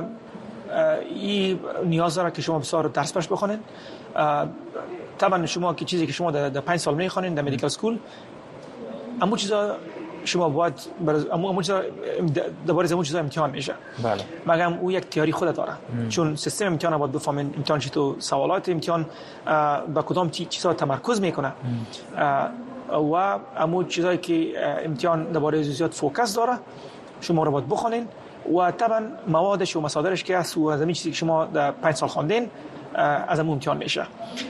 این نیاز داره که شما بسیار درس باش بخونین. طبعا شما که چیزی که شما در پنج سال میخوانین در مدیکال سکول اما چیزا شما باید اما چیزا درباره اون چیزا امتحان میشه. بله. مگم او یک تئوری خود داره. ام. چون سیستم امتحان باید بفهمین امتحان چطور، سوالات امتحان با کدام چیزا تمرکز میکنه و اما چیزایی که امتحان درباره جزئیات فوکس داره شما رو باید بخونین و طبعا موادش و مصادرش که هست و از این چیزی که شما در پنج سال خواندین از اون امتحان میشه.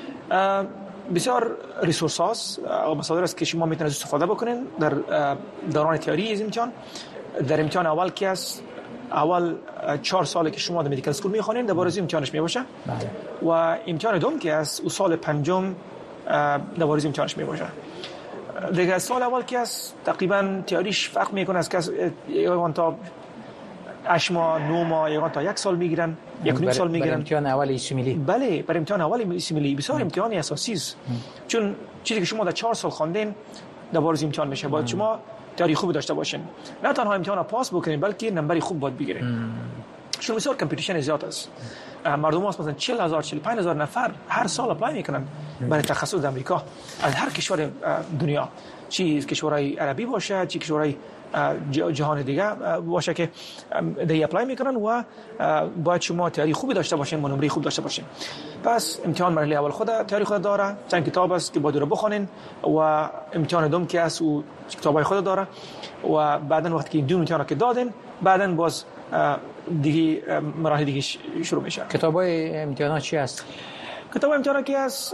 بسیار ریسورس هاست و مصادر است که شما میتونید استفاده بکنین در دوران تئوری از امتحان. در امتحان اول که است اول چهار ساله که شما در مدیکال اسکول میخوانین درباره از امتحانش میباشه و امتحان دوم که است او سال پنجم درباره از امتحانش میباشه. دیگه سال اول که است تقریبا تئوریش فرق میکنه از کس یگان تا هشت ماه نه ماه یگان تا یک سال میگیرن، یک نیم سال میگیرن. امتحان اول ایسی میلی. بله، برای امتحان اول ایسی میلی بسیار امتحانی اساسی است. چون چیزی که شما در چهار سال خواندین درباره از امتحان میشه. باید شما تئوری خوب داشته باشین. نه تنها امتحان را پاس بکنین بلکه نمبر خوب باید بگیرین. چون بسیار کمپیتیشن زیاد است. مردم هست مثلا چهل هزار چهل و پنج هزار نفر هر سال اپلای میکنن برای تخصص در امریکا از هر کشور دنیا، چی کشورهای عربی باشه چی کشورهای جهان دیگه باشه که دی اپلای میکنن و باید شما تئوری خوبی داشته باشین و نمره خوب داشته باشین. پس امتحان مرحله اول خود تئوری خود داره، چند کتاب است که باید رو بخونین و امتحان دوم که است و کتابای خود داره و بعدن وقتی که این دو امتحان که دادین بعدن باز دیگه مراحل دیگه شروع میشه. کتابای امتحانات چی است؟ کتاب امتحان که است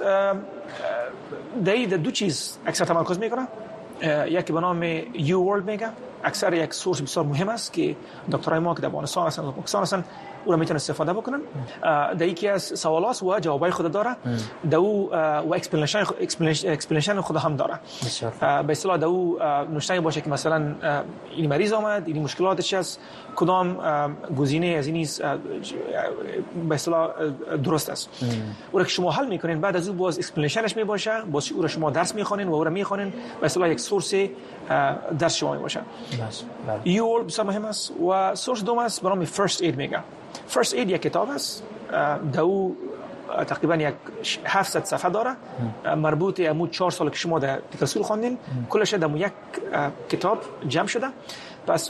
دایی دو چیز اکثر تمرکز میکنه. یکی به نام یو ورلد میگه، اکثر یک سورس بسیار مهم است که دکترای ما که در افغانستان هستن و پاکستان هستن او را میتونن استفاده بکنن. در یکی از سوالات و جوابای خود داره، دو و اکسپلینیشن اکسپلینیشن خود هم داره. به اصطلاح دو نوشته باشه که مثلا این مریض آمد، این مشکلاتش است، کدام گزینه از این به اصطلاح درست است. او را که شما حل میکنین بعد از او باز اکسپلینیشنش میباشه، باز او را شما درس میخونین و او را میخونین به اصطلاح یک سورس درس شما میباشه. یو بسیار مهم است و سورس دوم است به نام فرست اید میگه. فرست اید یک کتاب است، دو تقریبا یک هفتصد صفحه داره، مربوط به امو چهار سال که شما در تکسول خواندین کلش در یک کتاب جمع شده. پس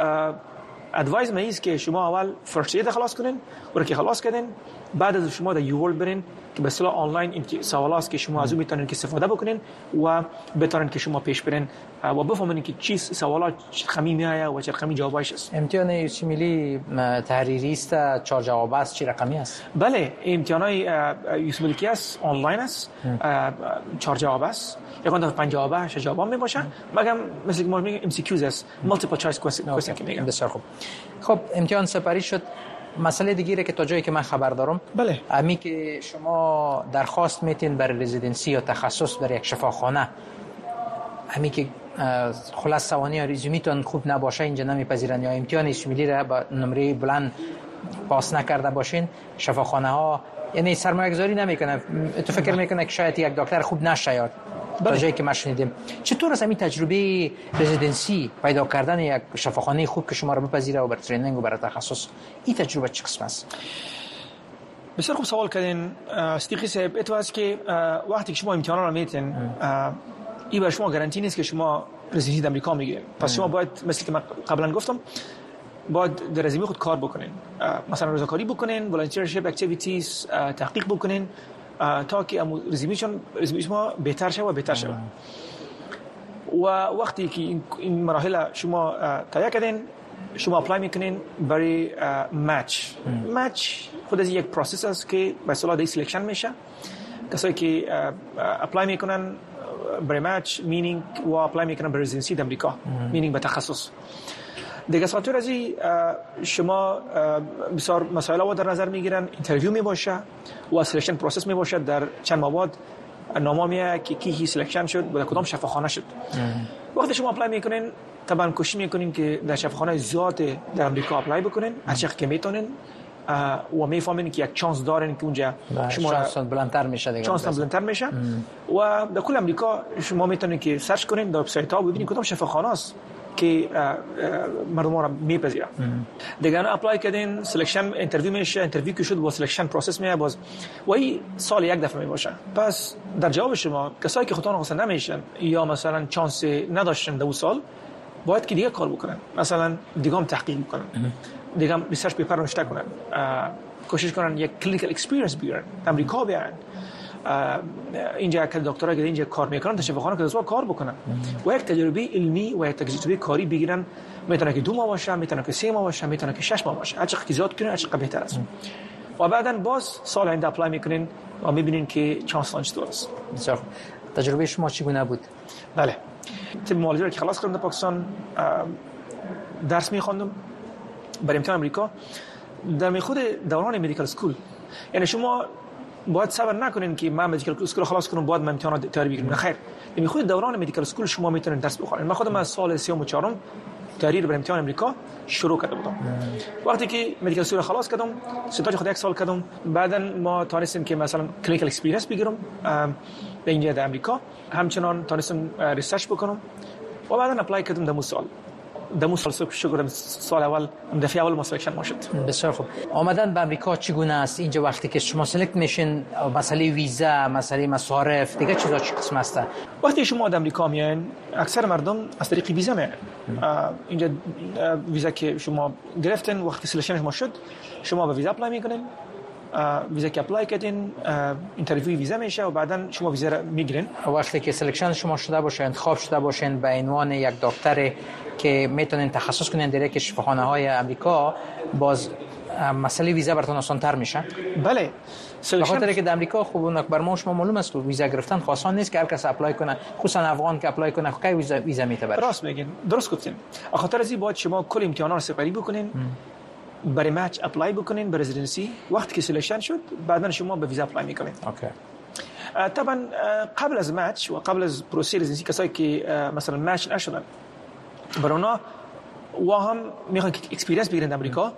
ادوایز من است که شما اول فرست اید خلاص کنین و که خلاص کردین بعد از شما در یو ورلد برین که به اصطلاح آنلاین این سوالات که شما از اون میتونین که استفاده بکنین و بتونین که شما پیش برین و بفهمین که چی سوالات خمی میایه و چه رقمی جوابش است. امتحان ایسی میلی تحریری است، چهار جواب است، چه رقمی است؟ بله، امتحانای ایسی میلی که است آنلاین است، چهار جواب است، یکان دفعه پنج جوابه شش جواب می باشه، مگم مثل که ما میگیم ام سی کیوز است، مالتیپل چویس کوئسشن که میگم. بسیار خوب. خب امتحان سپری شد. مسئله دیگه که تا جایی که من خبر دارم بله امی که شما درخواست میتین برای رزیدنسی یا تخصص در یک شفاخانه همین که خلاص سوانی رزومیتون خوب نباشه اینجا نمیپذیرن یا امتحان شمیلی را با نمره بلند پاس نکرده باشین، شفاخانه ها یعنی سرمایه گذاری نمیکنه. تو فکر میکنه که شاید یک دکتر خوب نشه یا تا جایی که ما شنیدیم. چطور است این تجربه رزیدنسی پیدا کردن یک شفاخانه خوب که شما رو بپذیره و بر ترینینگ و بر تخصص، این تجربه چه قسم است؟ بسیار خوب سوال کردین صدیقی صاحب. اتو است که وقتی که شما امتحان رو میتین این برای شما گارانتی نیست که شما رزیدنسی در امریکا میگیرین. پس شما باید مثل که من قبلا گفتم باید در رزومه خود کار بکنین، مثلا رضاکاری بکنین، volunteership activities تحقیق بکنین تا که رزومه چون رزومه شما بهتر شه و بهتر شه. و وقتی که این مراحل شما طی کردین شما اپلای میکنین برای مچ. مچ خود از یک پروسس است که به اصطلاح دی سلکشن میشه. کسایی که اپلای میکنن برای مچ مینینگ و اپلای میکنن برای رزیدنسی در امریکا مینینگ به تخصص. دیگه ساتور از شما بسیار مسائل رو در نظر میگیرن، اینترویو می باشه و سلکشن پروسس می باشه. در چند مواد نامه میاد که کی سلکشن شد و کدام شفاخانه شد. وقتی شما اپلای میکنین طبعا کوشش میکنین که در شفاخانه زیاد در امریکا اپلای بکنین هر چقدر که میتونین و میفهمین که یک چانس دارین که اونجا شما چانس بلندتر میشه دیگه. چانس بلندتر میشه و در کل امریکا شما میتونین که سرچ کنین در وبسایت ها ببینید کدام شفاخانه است که مردم را میپذیره. دیگه اپلای کردین سلکشن اینترویو میشه، اینترویو که شد با سلکشن پروسس میاد باز و این سال یک دفعه میباشه. پس در جواب شما کسایی که خودتون حاصل نمیشن یا مثلا چانس نداشتن در اون سال باید که دیگه کار بکنن، مثلا دیگه هم تحقیق بکنن، دیگه هم ریسرچ پیپر نوشته کنن، کوشش کنن یک کلینیکال اکسپریانس بیارن، امریکا بیارن. اینجا که دکترها که اینجا کار میکنن تا شفاخانه که دوستا کار بکنن و یک تجربه علمی و یک تجربه کاری بگیرن. میتونه که دو ماه باشه، میتونه که سه ماه باشه، میتونه که شش ماه باشه. هر چقدر زیاد کنین هر چقدر بهتر است. و بعداً باز سال آینده اپلای میکنین و میبینین که چانس لانچ درست. بسیار تجربه شما چگونه بود؟ بله، طب معالجه رو که خلاص کردم در پاکستان درس میخوندم برای امتحان امریکا در خود دوران مدیکال اسکول. یعنی شما باید صبر نکنین که من مدیکال اسکول خلاص کنم بعد من امتحان تیاری بگیرم. خیر، یعنی خود دوران مدیکال اسکول شما میتونین درس بخونین. من خودم از سال سوم و چهارم تحریر برای امتحان امریکا شروع کرده بودم. وقتی که مدیکال اسکول خلاص کردم استاج خود یک سال کردم، بعداً ما تونستیم که مثلا کلینیکال اکسپریانس بگیرم به اینجا در امریکا، همچنان تونستم ریسرچ بکنم و بعداً اپلای کردم در سال. دمو سال شکر سال اول دفعه اول سلکشن ما شد. بسیار خوب. آمدن به امریکا چگونه است؟ اینجا وقتی که شما سلکت میشین مسئله ویزا، مسئله مصارف، دیگه چیزا چه قسم است؟ وقتی شما در امریکا میاین اکثر مردم از طریق ویزا میان. اینجا ویزا که شما گرفتن وقتی سلکشن شما شد شما به ویزا اپلای میکنین. ویزا که اپلای کردین اینترویو ویزا میشه و بعداً شما ویزا رو میگیرین. وقتی که سلکشن شما شده باشه، انتخاب شده باشین به عنوان یک دکتر که میتونین تخصص کنین در یک شفاخانه های امریکا، باز مسئله ویزا براتون آسان‌تر میشه. بله، به خاطر که در امریکا خوب بر ما شما معلوم است ویزا گرفتن آسان نیست که هر کس اپلای کنه، خصوصا افغان که اپلای کنه کی ویزا ویزا میتونه. راست میگین، درست گفتین. به خاطر از این باید شما کل امتحانات رو سپری بکنین، برای مچ اپلای بکنین، برای رزیدنسی وقتی که سلکشن شد بعداً شما به ویزا اپلای میکنین. اوکی. طبعا قبل از مچ و قبل از پروسه رزیدنسی کسایی که مثلا مچ نشدن برای اونا و هم میخوان که اکسپریانس بگیرن در امریکا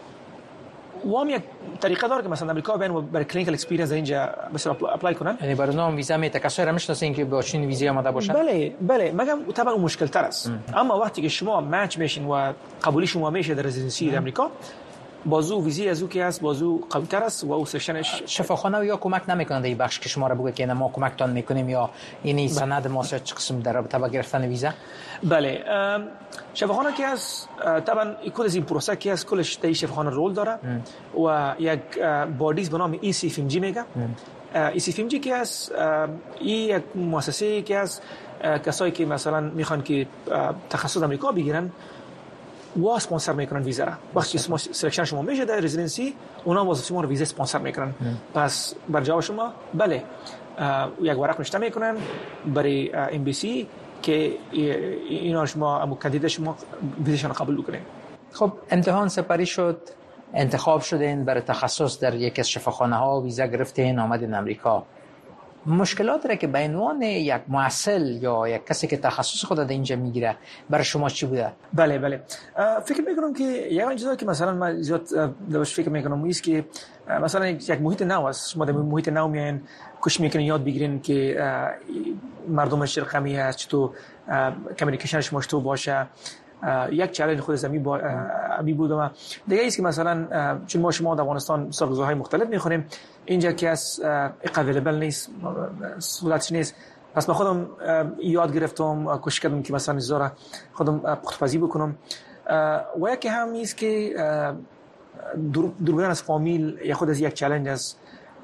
و هم یک طریقه داره که مثلا امریکا بیان و برای کلینیکال اکسپریانس اینجا مثلا اپلای کنن. یعنی برای اونا ویزا میته کسایی میشناسین که با چین ویزا آماده باشن. بله بله، مگم طبعا اون مشکل تر است. اما وقتی که شما مچ میشین و قبولی شما میشه در رزیدنسی در امریکا، بازو ویزی از او که است بازو قوی تر است و او سشنش. شفاخانه یا کمک نمیکنه در این بخش که شما را بگه که ما کمکتان میکنیم یا یعنی سند ما چه قسم در رابطه با گرفتن ویزا؟ بله، شفاخانه که است طبعا کل از این پروسه که است کلش در شفاخانه رول داره و یک بادیز به نام ای سی اف ام جی میگه. ای سی اف ام جی که است این یک مؤسسه که است کسایی که مثلا میخوان که تخصص امریکا بگیرن و اسپانسر میکنن ویزا را. وقتی شما سلکشن شما میشه در رزیدنسی اونا واسه شما رو ویزا اسپانسر میکنن. پس بر جواب شما بله، یک ورق نوشته میکنن برای ام بی سی که اینا شما امو کاندیدا شما ویزاشون قبول بکنین. خب امتحان سپری شد، انتخاب شدین برای تخصص در یک از شفاخانه ها، ویزا گرفتین، آمدین امریکا. مشکلات را که به عنوان یک محصل یا یک کسی که تخصص خود در اینجا میگیره برای شما چی بوده؟ بله بله فکر میکنم که یک چیزی که مثلا من زیاد درش فکر میکنم است که مثلا یک محیط نو است. شما در محیط نو میان کوشش میکنین یاد بگیرین که مردمش رقمی است، چطور کمیونیکیشنش مشتو باشه. یک چالش خود زمین با ابی بود و دیگه است که مثلا چون ما شما در افغانستان سبزی‌های مختلف میخوریم، اینجا که از اویلیبل نیست، سهولت نیست. پس من خودم یاد گرفتم، کوشش کردم که مثلا زورا خودم پخت‌پزی بکنم و یکی هم است که دور بودن از فامیل یا خود از یک چالش است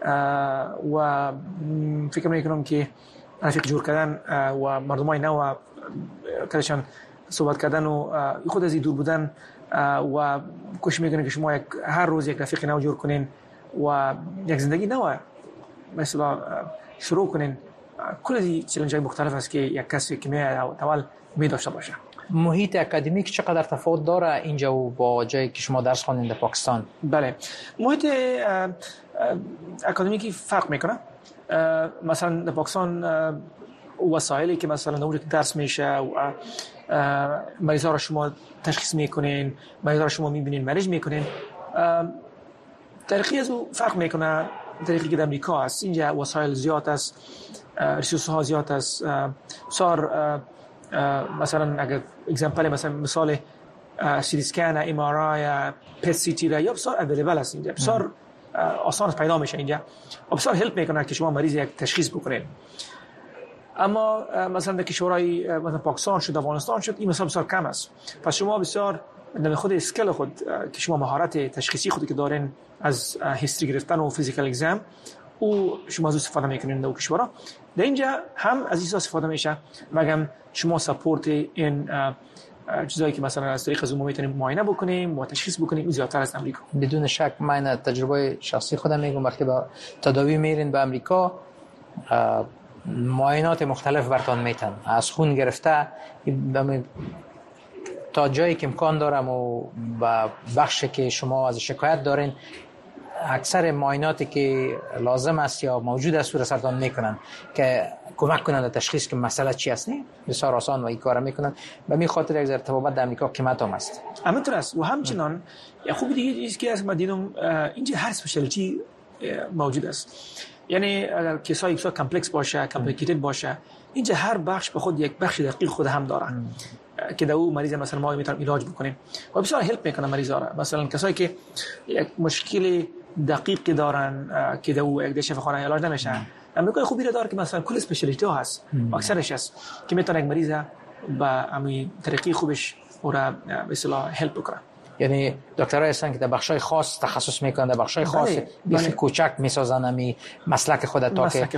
و فکر میکنم که رفیق جور کردن و مردمای نو کارشان صحبت کردن و خود از دور بودن و کوشش میکنین که شما یک هر روز یک رفیق نو جور کنین و یک زندگی نو مثلا شروع کنین. کل از این چالش‌های مختلف است که یک کسی که میاد اول می داشته باشه. محیط اکادمیک چقدر تفاوت داره اینجا و با جایی که شما درس خوندین در پاکستان؟ بله محیط اکادمیکی فرق میکنه. مثلا در پاکستان وسایلی که مثلا اونجا که درس میشه و مریضا را شما تشخیص میکنین، مریضا را شما میبینین، مریض میکنین، طریقی از او فرق میکنه. طریقی که در امریکا هست، اینجا وسایل زیاد است، ریسورس ها زیاد است. بسیار مثلا اگر اگزمپل مثلا مثال سی تی اسکن، ام آر آی، پت سی تی را یا بسیار اویلیبل است اینجا، بسیار آسان پیدا میشه اینجا و بسیار هلپ میکنه که شما مریض یک تشخیص بکنین. اما مثلا در کشورهای مثلا پاکستان شد، افغانستان شد، این مثلا بسیار کم است. پس شما بسیار در خود اسکل خود که شما مهارت تشخیصی خودی که دارین از هیستوری گرفتن و فیزیکال اگزم او شما از استفاده میکنین در کشورها. در اینجا هم از این استفاده میشه، مگم شما سپورت این چیزایی که مثلا از طریق زوم میتونیم معاینه بکنیم و تشخیص بکنیم این زیادتر از امریکا. بدون شک من تجربه شخصی خودم میگم، وقتی با تداوی میرین به امریکا معاینات مختلف براتون میتن، از خون گرفته تا جایی که امکان دارم و با بخشی که شما از شکایت دارین اکثر معایناتی که لازم است یا موجود است رو رسالتان میکنن که کمک کنند در تشخیص که مسئله چی است. نه بسیار آسان و این کارو میکنن. به می خاطر یک ذره تبابت در امریکا قیمت هم است. همینطور است و همچنان یا خوب دیگه چیزی که از مدینم اینجا هر اسپشیالیتی موجود است. یعنی اگر کیسای بسیار کامپلکس باشه، کامپلیکیتد باشه، اینجا هر بخش به خود یک بخش دقیق خود هم داره که در او مریض مثلا ما میتونیم علاج بکنیم و بسیار هلپ میکنه مریضا را. مثلا کسایی که یک مشکل دقیقی دارن که در او یک دشف خانه علاج نمیشه، امریکا خوبی را داره که مثلا کل اسپشیالیتی ها هست، اکثرش هست که میتونه یک مریض با همین طریقی خوبش او را به اصطلاح هلپ بکنه. یعنی دکترای هستن که در بخشای خاص تخصص میکنن، در بخشای خاص بیخ کوچک میسازن امی مسلک خود تا که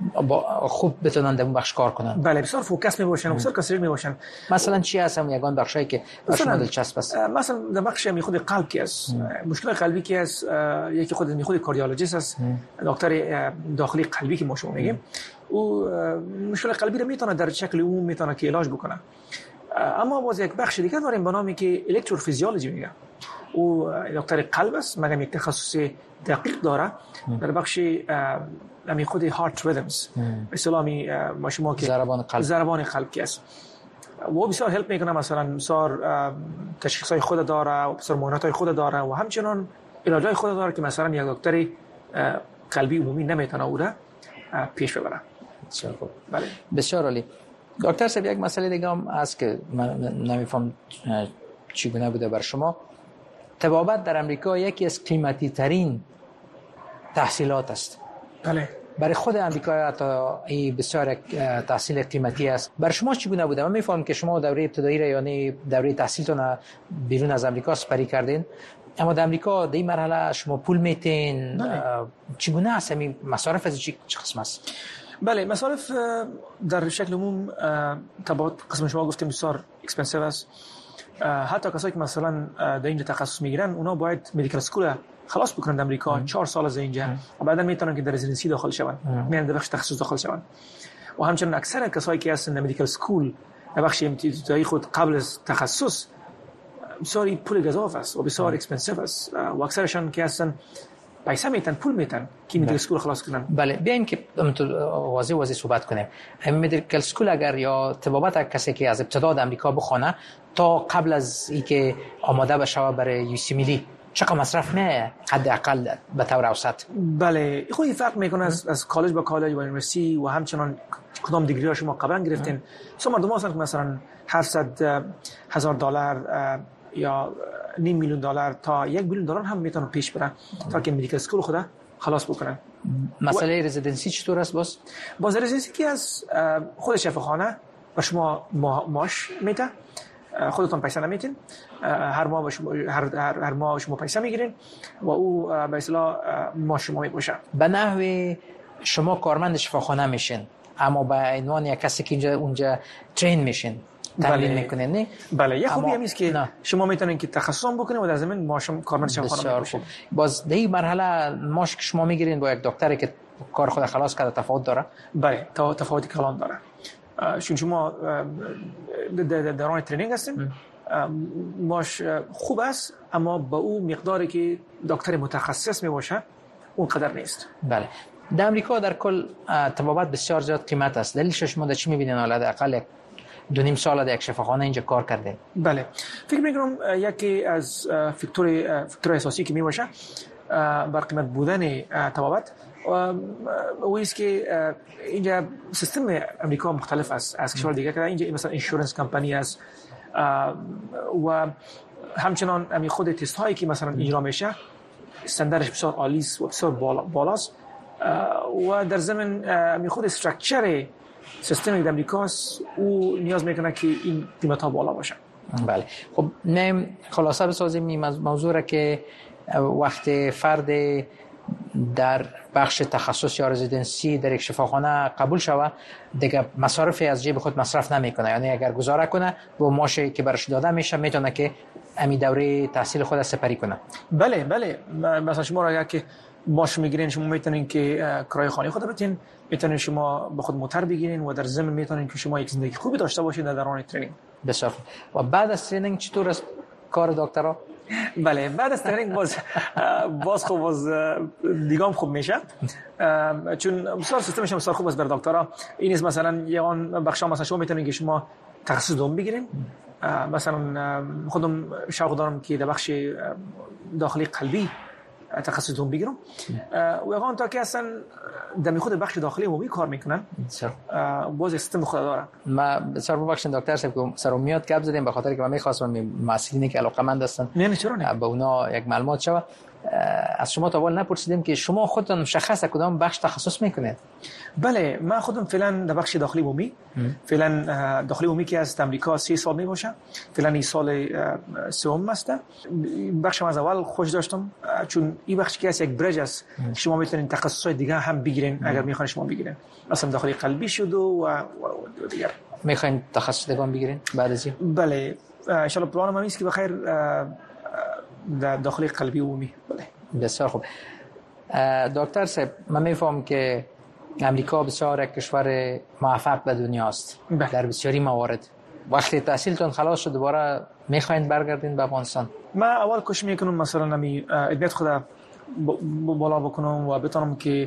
خوب بتونن در اون بخش کار کنن. بله بسیار فوکس میباشن، بسیار کسری میباشن. مثلا چی هستن یگان بخشایی که شما دلچسب است؟ مثلا در بخش می خود قلب کی است، مشکل قلبی کی است، یکی خود می خود کاردیولوژیست است، دکتر داخلی قلبی که ما شما میگیم، او مشکل قلبی رو میتونه در شکل عمومی میتونه که علاج بکنه. اما باز یک بخش دیگه داریم به نامی که الکتروفیزیولوژی میگه، او دکتر قلب است، مگم یک تخصص دقیق داره در بخش همین خود هارت ریدمز، اسلامی ما شما که ضربان قلب ضربان قلب کی است و بسیار هلپ میکنه. مثلا بسیار تشخیصای خود داره و بسیار معایناتای خود داره و همچنان علاجای خود داره که مثلا یک دکتر قلبی عمومی نمیتونه او را پیش ببره. بسیار خوب. بله بسیار عالی. دکتر صاحب یک مسئله دیگه هم هست که من نمیفهم چگونه بوده بر شما. طبابت در امریکا یکی از قیمتی ترین تحصیلات است. بله. برای خود امریکا حتی بسیار تحصیل قیمتی است. بر شما چگونه بوده؟ من میفهمم که شما دوره ابتدایی را یعنی دوره تحصیلتون بیرون از امریکا سپری کردین، اما در امریکا در این مرحله شما پول میتین. چگونه است این مصارف از چه قسم است؟ بله مصارف در شکل عموم طبعا قسم شما گفتیم بسیار اکسپنسیو است. حتی کسایی که مثلا در اینجا تخصص میگیرن اونا باید مدیکال اسکول خلاص بکنن در امریکا چهار سال از اینجا و بعدا میتونن که در رزیدنسی داخل شون، میان در بخش تخصص داخل شون. و همچنین اکثر کسایی که هستن در مدیکال اسکول در بخش ابتدایی خود قبل از تخصص بسیار پول گزاف است و بسیار اکسپنسیو است و اکثرشان که هستن پیسه میتن، پول میتن که میدیکل اسکول خلاص کنن. بله، بیایم که واضح واضح صحبت کنیم. میدیکل اسکول اگر یا طبابت کسی که از ابتدا امریکا بخونه تا قبل از اینکه آماده بشه برای یوسی میلی چقدر مصرف نه حداقل به طور اوسط؟ بله، خودی فرق میکنه از از کالج به کالج و یونیورسیتی و همچنان کدام دیگری ها شما قبلا گرفتین. سو مردم هستن که مثلا هفتصد هزار دلار یا نیم میلیون دلار تا یک میلیون دلار هم میتونن پیش برن تا که مدیکال اسکول خدا خلاص بکنن. مسئله و... رزیدنسی چطور است باز؟ باز رزیدنسی که از خود شفاخانه و شما ماش میته، خودتون پیسه نمیتین، هر ماه شما هر هر ماه شما پیسه میگیرین و او به اصطلاح ماش شما میباشه. به نحوی شما کارمند شفاخانه میشین اما به عنوان یک کسی که اینجا اونجا ترین میشین، تمرین میکنین نه؟ بله، یه خوبی همیست که نه. شما میتونین که تخصص بکنین و در زمین ماشم کارمند شفاخانه باشین. باز در این مرحله ماش که شما میگیرین با یک دکتری که کار خود خلاص کرده تفاوت داره؟ بله، تفاوتی کلان داره. چون شما دوران ترینینگ هستیم، ماش خوب است اما با او مقداری که دکتر متخصص می باشه اونقدر نیست. بله، در امریکا در کل طبابت بسیار زیاد قیمت است. دلیلش شما در چی می‌بینین؟ حداقل دو نیم سال در یک شفاخانه اینجا کار کردین. بله، فکر می‌کنم یکی از فاکتور فاکتور اساسی که می باشه بر قیمت بودن طبابت و است که اینجا سیستم امریکا مختلف است از کشور دیگه. که اینجا مثلا اینشورنس کمپانی است و همچنان همین خود تست هایی که مثلا اجرا میشه استانداردش بسیار عالی است و بسیار بالا بالاست و در ضمن همین خود استراکچر سیستم امریکا او نیاز میکنه که این قیمت ها بالا باشه. بله، خب نیم خلاصه بسازیم این موضوع را که وقت فرد در بخش تخصص یا رزیدنسی در یک شفاخانه قبول شود دیگه مصارفی از جیب خود مصرف نمیکنه، یعنی اگر گزاره کنه با ماشی که برش داده میشه میتونه که امی دوره تحصیل خود سپری کنه. بله بله، مثلا شما را که ماش میگیرین شما میتونین که کرایه خانه خود بتین، میتونین شما به خود موتور بگیرین و در ضمن میتونین که شما یک زندگی خوبی داشته باشید در دوران ترینینگ. بسیار. و بعد از ترینینگ چطور است کار دکترا؟ بله، بعد از ترینینگ باز باز خوب باز دیگه خوب میشه، چون بسیار سیستمش بسیار خوب است برای دکترا. این است مثلا یگان بخشا مثلا شما میتونین که شما تخصص دوم بگیرین. مثلا خودم شوق دارم که در بخش داخلی قلبی تخصص دوم بگیرم و یگان تا که اصلا در خود بخش داخلی عمومی کار میکنن باز سیستم خود داره. ما بسیار ببخشید دکتر صاحب که سرومیات گپ زدیم به خاطر که من می‌خواستم مسئولینی که علاقه‌مند هستن نه نه چرا نه به اونا یک معلومات شوه. از شما تا اول نپرسیدیم که شما خودتون مشخص کدام بخش تخصص میکنید؟ بله، من خودم فعلا در بخش داخلی عمومی، فعلا داخلی عمومی که از امریکا سی سال می باشه، فعلا این سال سوم است. بخش از اول خوش داشتم چون این بخش که از یک برج است شما میتونید تخصصات دیگه هم بگیرین اگر میخواین شما بگیرین، مثلا داخلی قلبی شد و و دیگر. میخواین تخصص دیگه بگیرین بعد از این؟ بله ان شاء الله پلان من است که بخیر در داخلی قلبی عمومی. بله بسیار خوب. دکتر صاحب من میفهمم که امریکا بسیار یک کشور موفق به دنیا است در بسیاری موارد. وقتی تحصیلتون خلاص شد دوباره میخواین برگردین به افغانستان؟ من اول کوشش میکنم مثلا نمی علمیت خدا بالا بکنم و بتونم که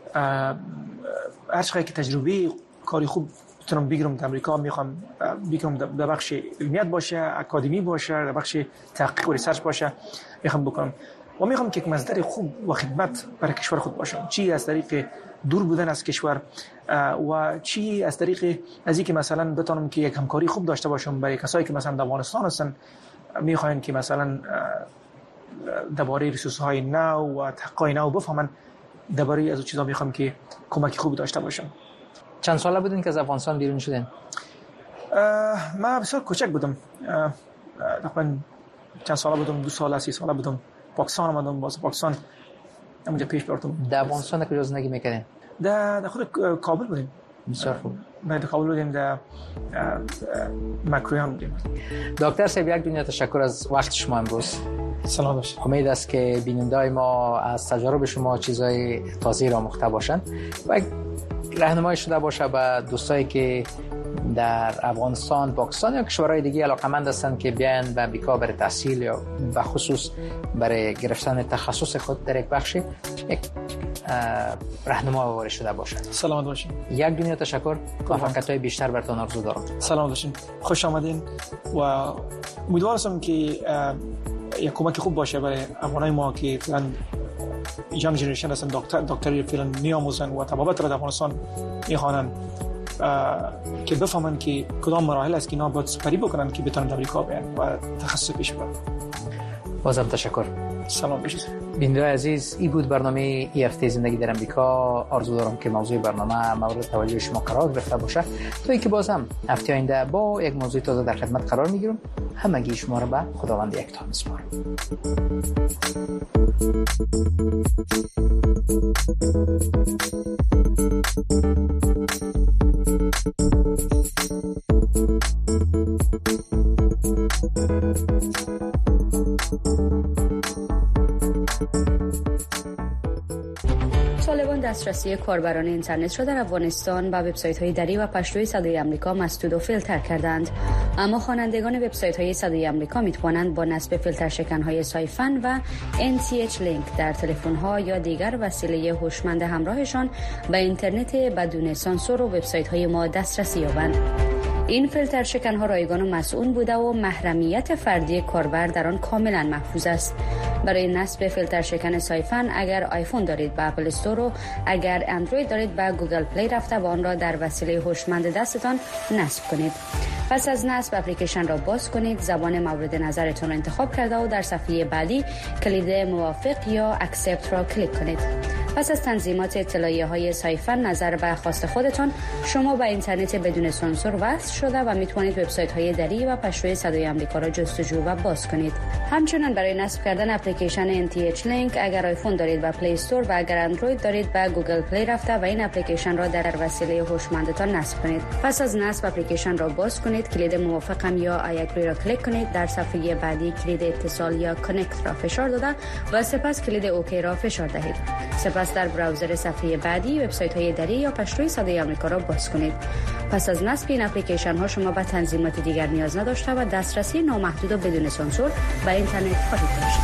هر چقدر که تجربه کاری خوب بتونم بگیرم در امریکا. میخوام بگیرم در بخش علمیت باشه، اکادمی باشه، در بخش تحقیق و ریسرچ باشه میخوام بکنم و میخوام که یک مصدر خوب و خدمت برای کشور خود باشم، چی از طریق دور بودن از کشور و چی از طریق از اینکه مثلا بتونم که یک همکاری خوب داشته باشم برای کسایی که مثلا در افغانستان هستن میخواین که مثلا درباره ریسورس های نو و تحقیقات نو بفهمن، درباره از اون چیزا میخوام که کمک خوب داشته باشم. چند ساله بودین که از افغانستان بیرون شدین؟ من بسیار کوچک بودم، تقریبا چند ساله بودم، دو ساله سی ساله بودم. پاکستان آمدم، باز پاکستان اونجا پیش بردم. در افغانستان کجا زندگی میکردین؟ در خود کابل بودیم. بسیار خوب. در کابل بودیم، در مکرویان بودیم. دکتر صاحب یک دنیا تشکر از وقت شما امروز. سلام باشید. امید است که بیننده‌های ما از تجارب شما چیزای تازه را آموخته باشند و راهنمایی شده باشه به دوستایی که در افغانستان، پاکستان یا کشورهای دیگه علاقمند هستند که بیان و بیکار برای تحصیل یا به خصوص برای گرفتن تخصص خود در یک بخش یک راهنما وارد شده باشند. سلامت باشین. یک دنیا تشکر. موفقیت‌های بیشتر براتون آرزو دارم. سلامت باشین. خوش آمدین و امیدوارم که یک کمک خوب باشه برای افغانای ما که فعلا جام جنریشن هستن، دکتر دکتری فعلا میآموزن و طبابت را در افغانستان میخوانن که بفهمن که کدام مراحل است که اینا باید سپری بکنن که بتونن امریکا بیان و تخصص پیش ببرن. بازم تشکر. سلام باشید. بیننده عزیز، این بود برنامه ای هفته زندگی در امریکا. آرزو دارم که موضوع برنامه مورد توجه شما قرار گرفته باشه تا اینکه بازم هفته آینده با یک موضوع تازه در خدمت قرار میگیرم. همگی شما را به خداوند یکتا میسپارم. طالبان دسترسی کاربران اینترنت را در افغانستان با وبسایت‌های دری و پشتوی صدای آمریکا مسدود و فیلتر کردند، اما خوانندگان وبسایت‌های صدای آمریکا می‌توانند با نصب فیلتر شکن‌های سایفن و ان تی اچ لینک در تلفن‌ها یا دیگر وسیله هوشمند همراهشان به اینترنت بدون سانسور و وبسایت‌های ما دسترسی یابند. این فیلتر شکن‌ها رایگان و مسئول بوده و محرمیت فردی کاربر در آن کاملا محفوظ است. برای نصب فیلتر شکن سایفن اگر آیفون دارید به اپل استور و اگر اندروید دارید به گوگل پلی رفته و آن را در وسیله هوشمند دستتان نصب کنید. پس از نصب اپلیکیشن را باز کنید، زبان مورد نظرتان را انتخاب کرده و در صفحه بعدی کلید موافق یا اکسپت را کلیک کنید. پس از تنظیمات اطلاعیه های سایفن نظر به خواست خودتان، شما به اینترنت بدون سانسور وصل شده و میتوانید وبسایت های دری و پشتوی صدای آمریکا را جستجو و باز کنید. همچنین برای نصب کردن اپلیکیشن ان تی اچ لینک اگر آیفون دارید به پلی استور و اگر اندروید دارید به گوگل پلی رفته و این اپلیکیشن را در وسیله هوشمندتان نصب کنید. پس از نصب اپلیکیشن را باز کنید، کلید موافقم یا آی اگری را کلیک کنید، در صفحه بعدی کلید اتصال یا کانکت را فشار داده و سپس کلید اوکی را فشار دهید. سپس در براوزر صفحه بعدی وبسایت‌های دری یا پشتوی صدای آمریکا را باز کنید. پس از نصب این اپلیکیشن ها شما به تنظیمات دیگر نیاز نداشته و دسترسی نامحدود و بدون سانسور به اینترنت خواهید داشت.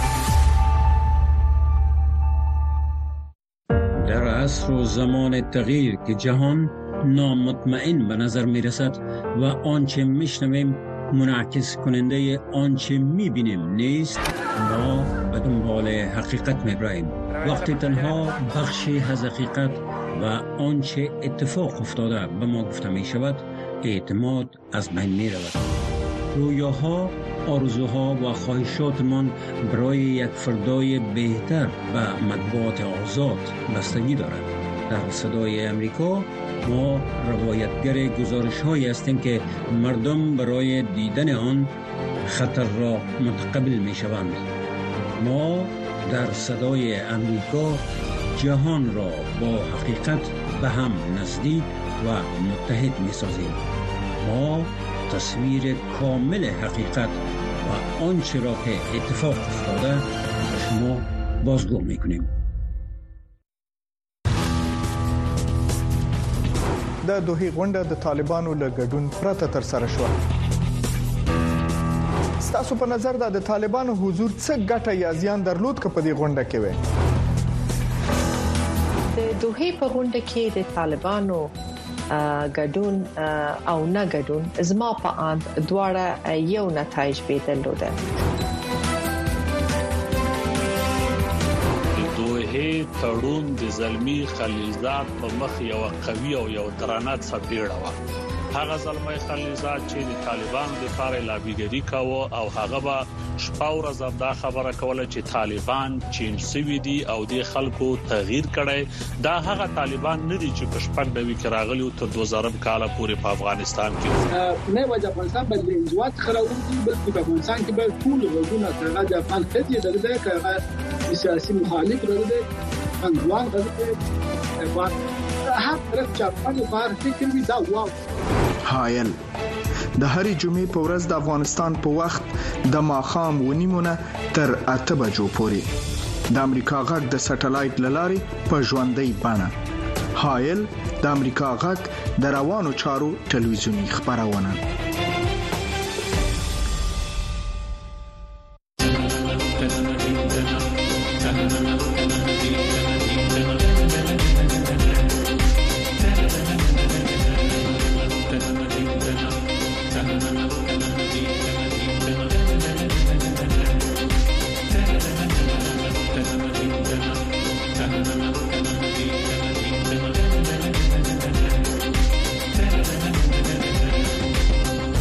در عصر و زمان تغییر که جهان نامطمئن به نظر می رسد و آنچه می شنویم منعکس کننده آنچه می بینیم نیست، ما به دنبال حقیقت می براییم. وقتی تنها بخشی از حقیقت و آنچه اتفاق افتاده به ما گفته می شود، اعتماد از بین می رود. رویاها، آرزوها و خواهشاتمان برای یک فردای بهتر و مطبوعات آزاد بستگی دارد. در صدای امریکا ما روایتگر گزارش هایی هستیم که مردم برای دیدن آن خطر را متقبل می شوند. ما در صدای امریکا جهان را با حقیقت به هم نزدیک و متحد می سازیم. ما تصویر کامل حقیقت و آنچه را که اتفاق افتاده به شما بازگو می کنیم. د دوحې غونډه د طالبانو له ګډون پرته تر سره شو. ستاسو په نظر دا د طالبانو حضور څه ګټه یا زیان درلود که په دې غونډه کې وي؟ د دوحې په غونډه کې د طالبانو ګډون او نه ګډون زما په اند دواړه یو نتایج به درلوده. تړون د زلمی خلیلزاد په مخ یو قوي او یو درانه څپېړه و. هغه زلمی خلیلزاد چې د طالبانو د لپاره لابیګری کاوه او هغه به شپاور زبدا خبره کوله چې طالبان چین سوي دي او د خلکو تغییر کړي. دا هغه طالبان نه دي چې په شپږ دوی کې راغلي او تر دوه زره کال پورې په افغانستان کې نه وځي. افغانستان باندې انزوات خراوندي بلکې په افغانستان کې به ټول وګونه څنګه د افغان خدي درځي کړه سیاسي مخالف درځي انځوان درځي افغان هر طرف چې افغان بار فکر وي دا واو حایل د هرې جمعې په ورځ د افغانستان په وخت د ماخام ونیمونه تر اته بجو پورې د امریکا غږ د سټلایټ لارې په ژوندۍ بڼه. حایل د امریکا غږ د روانو چارو ټلویزیونی خبرونه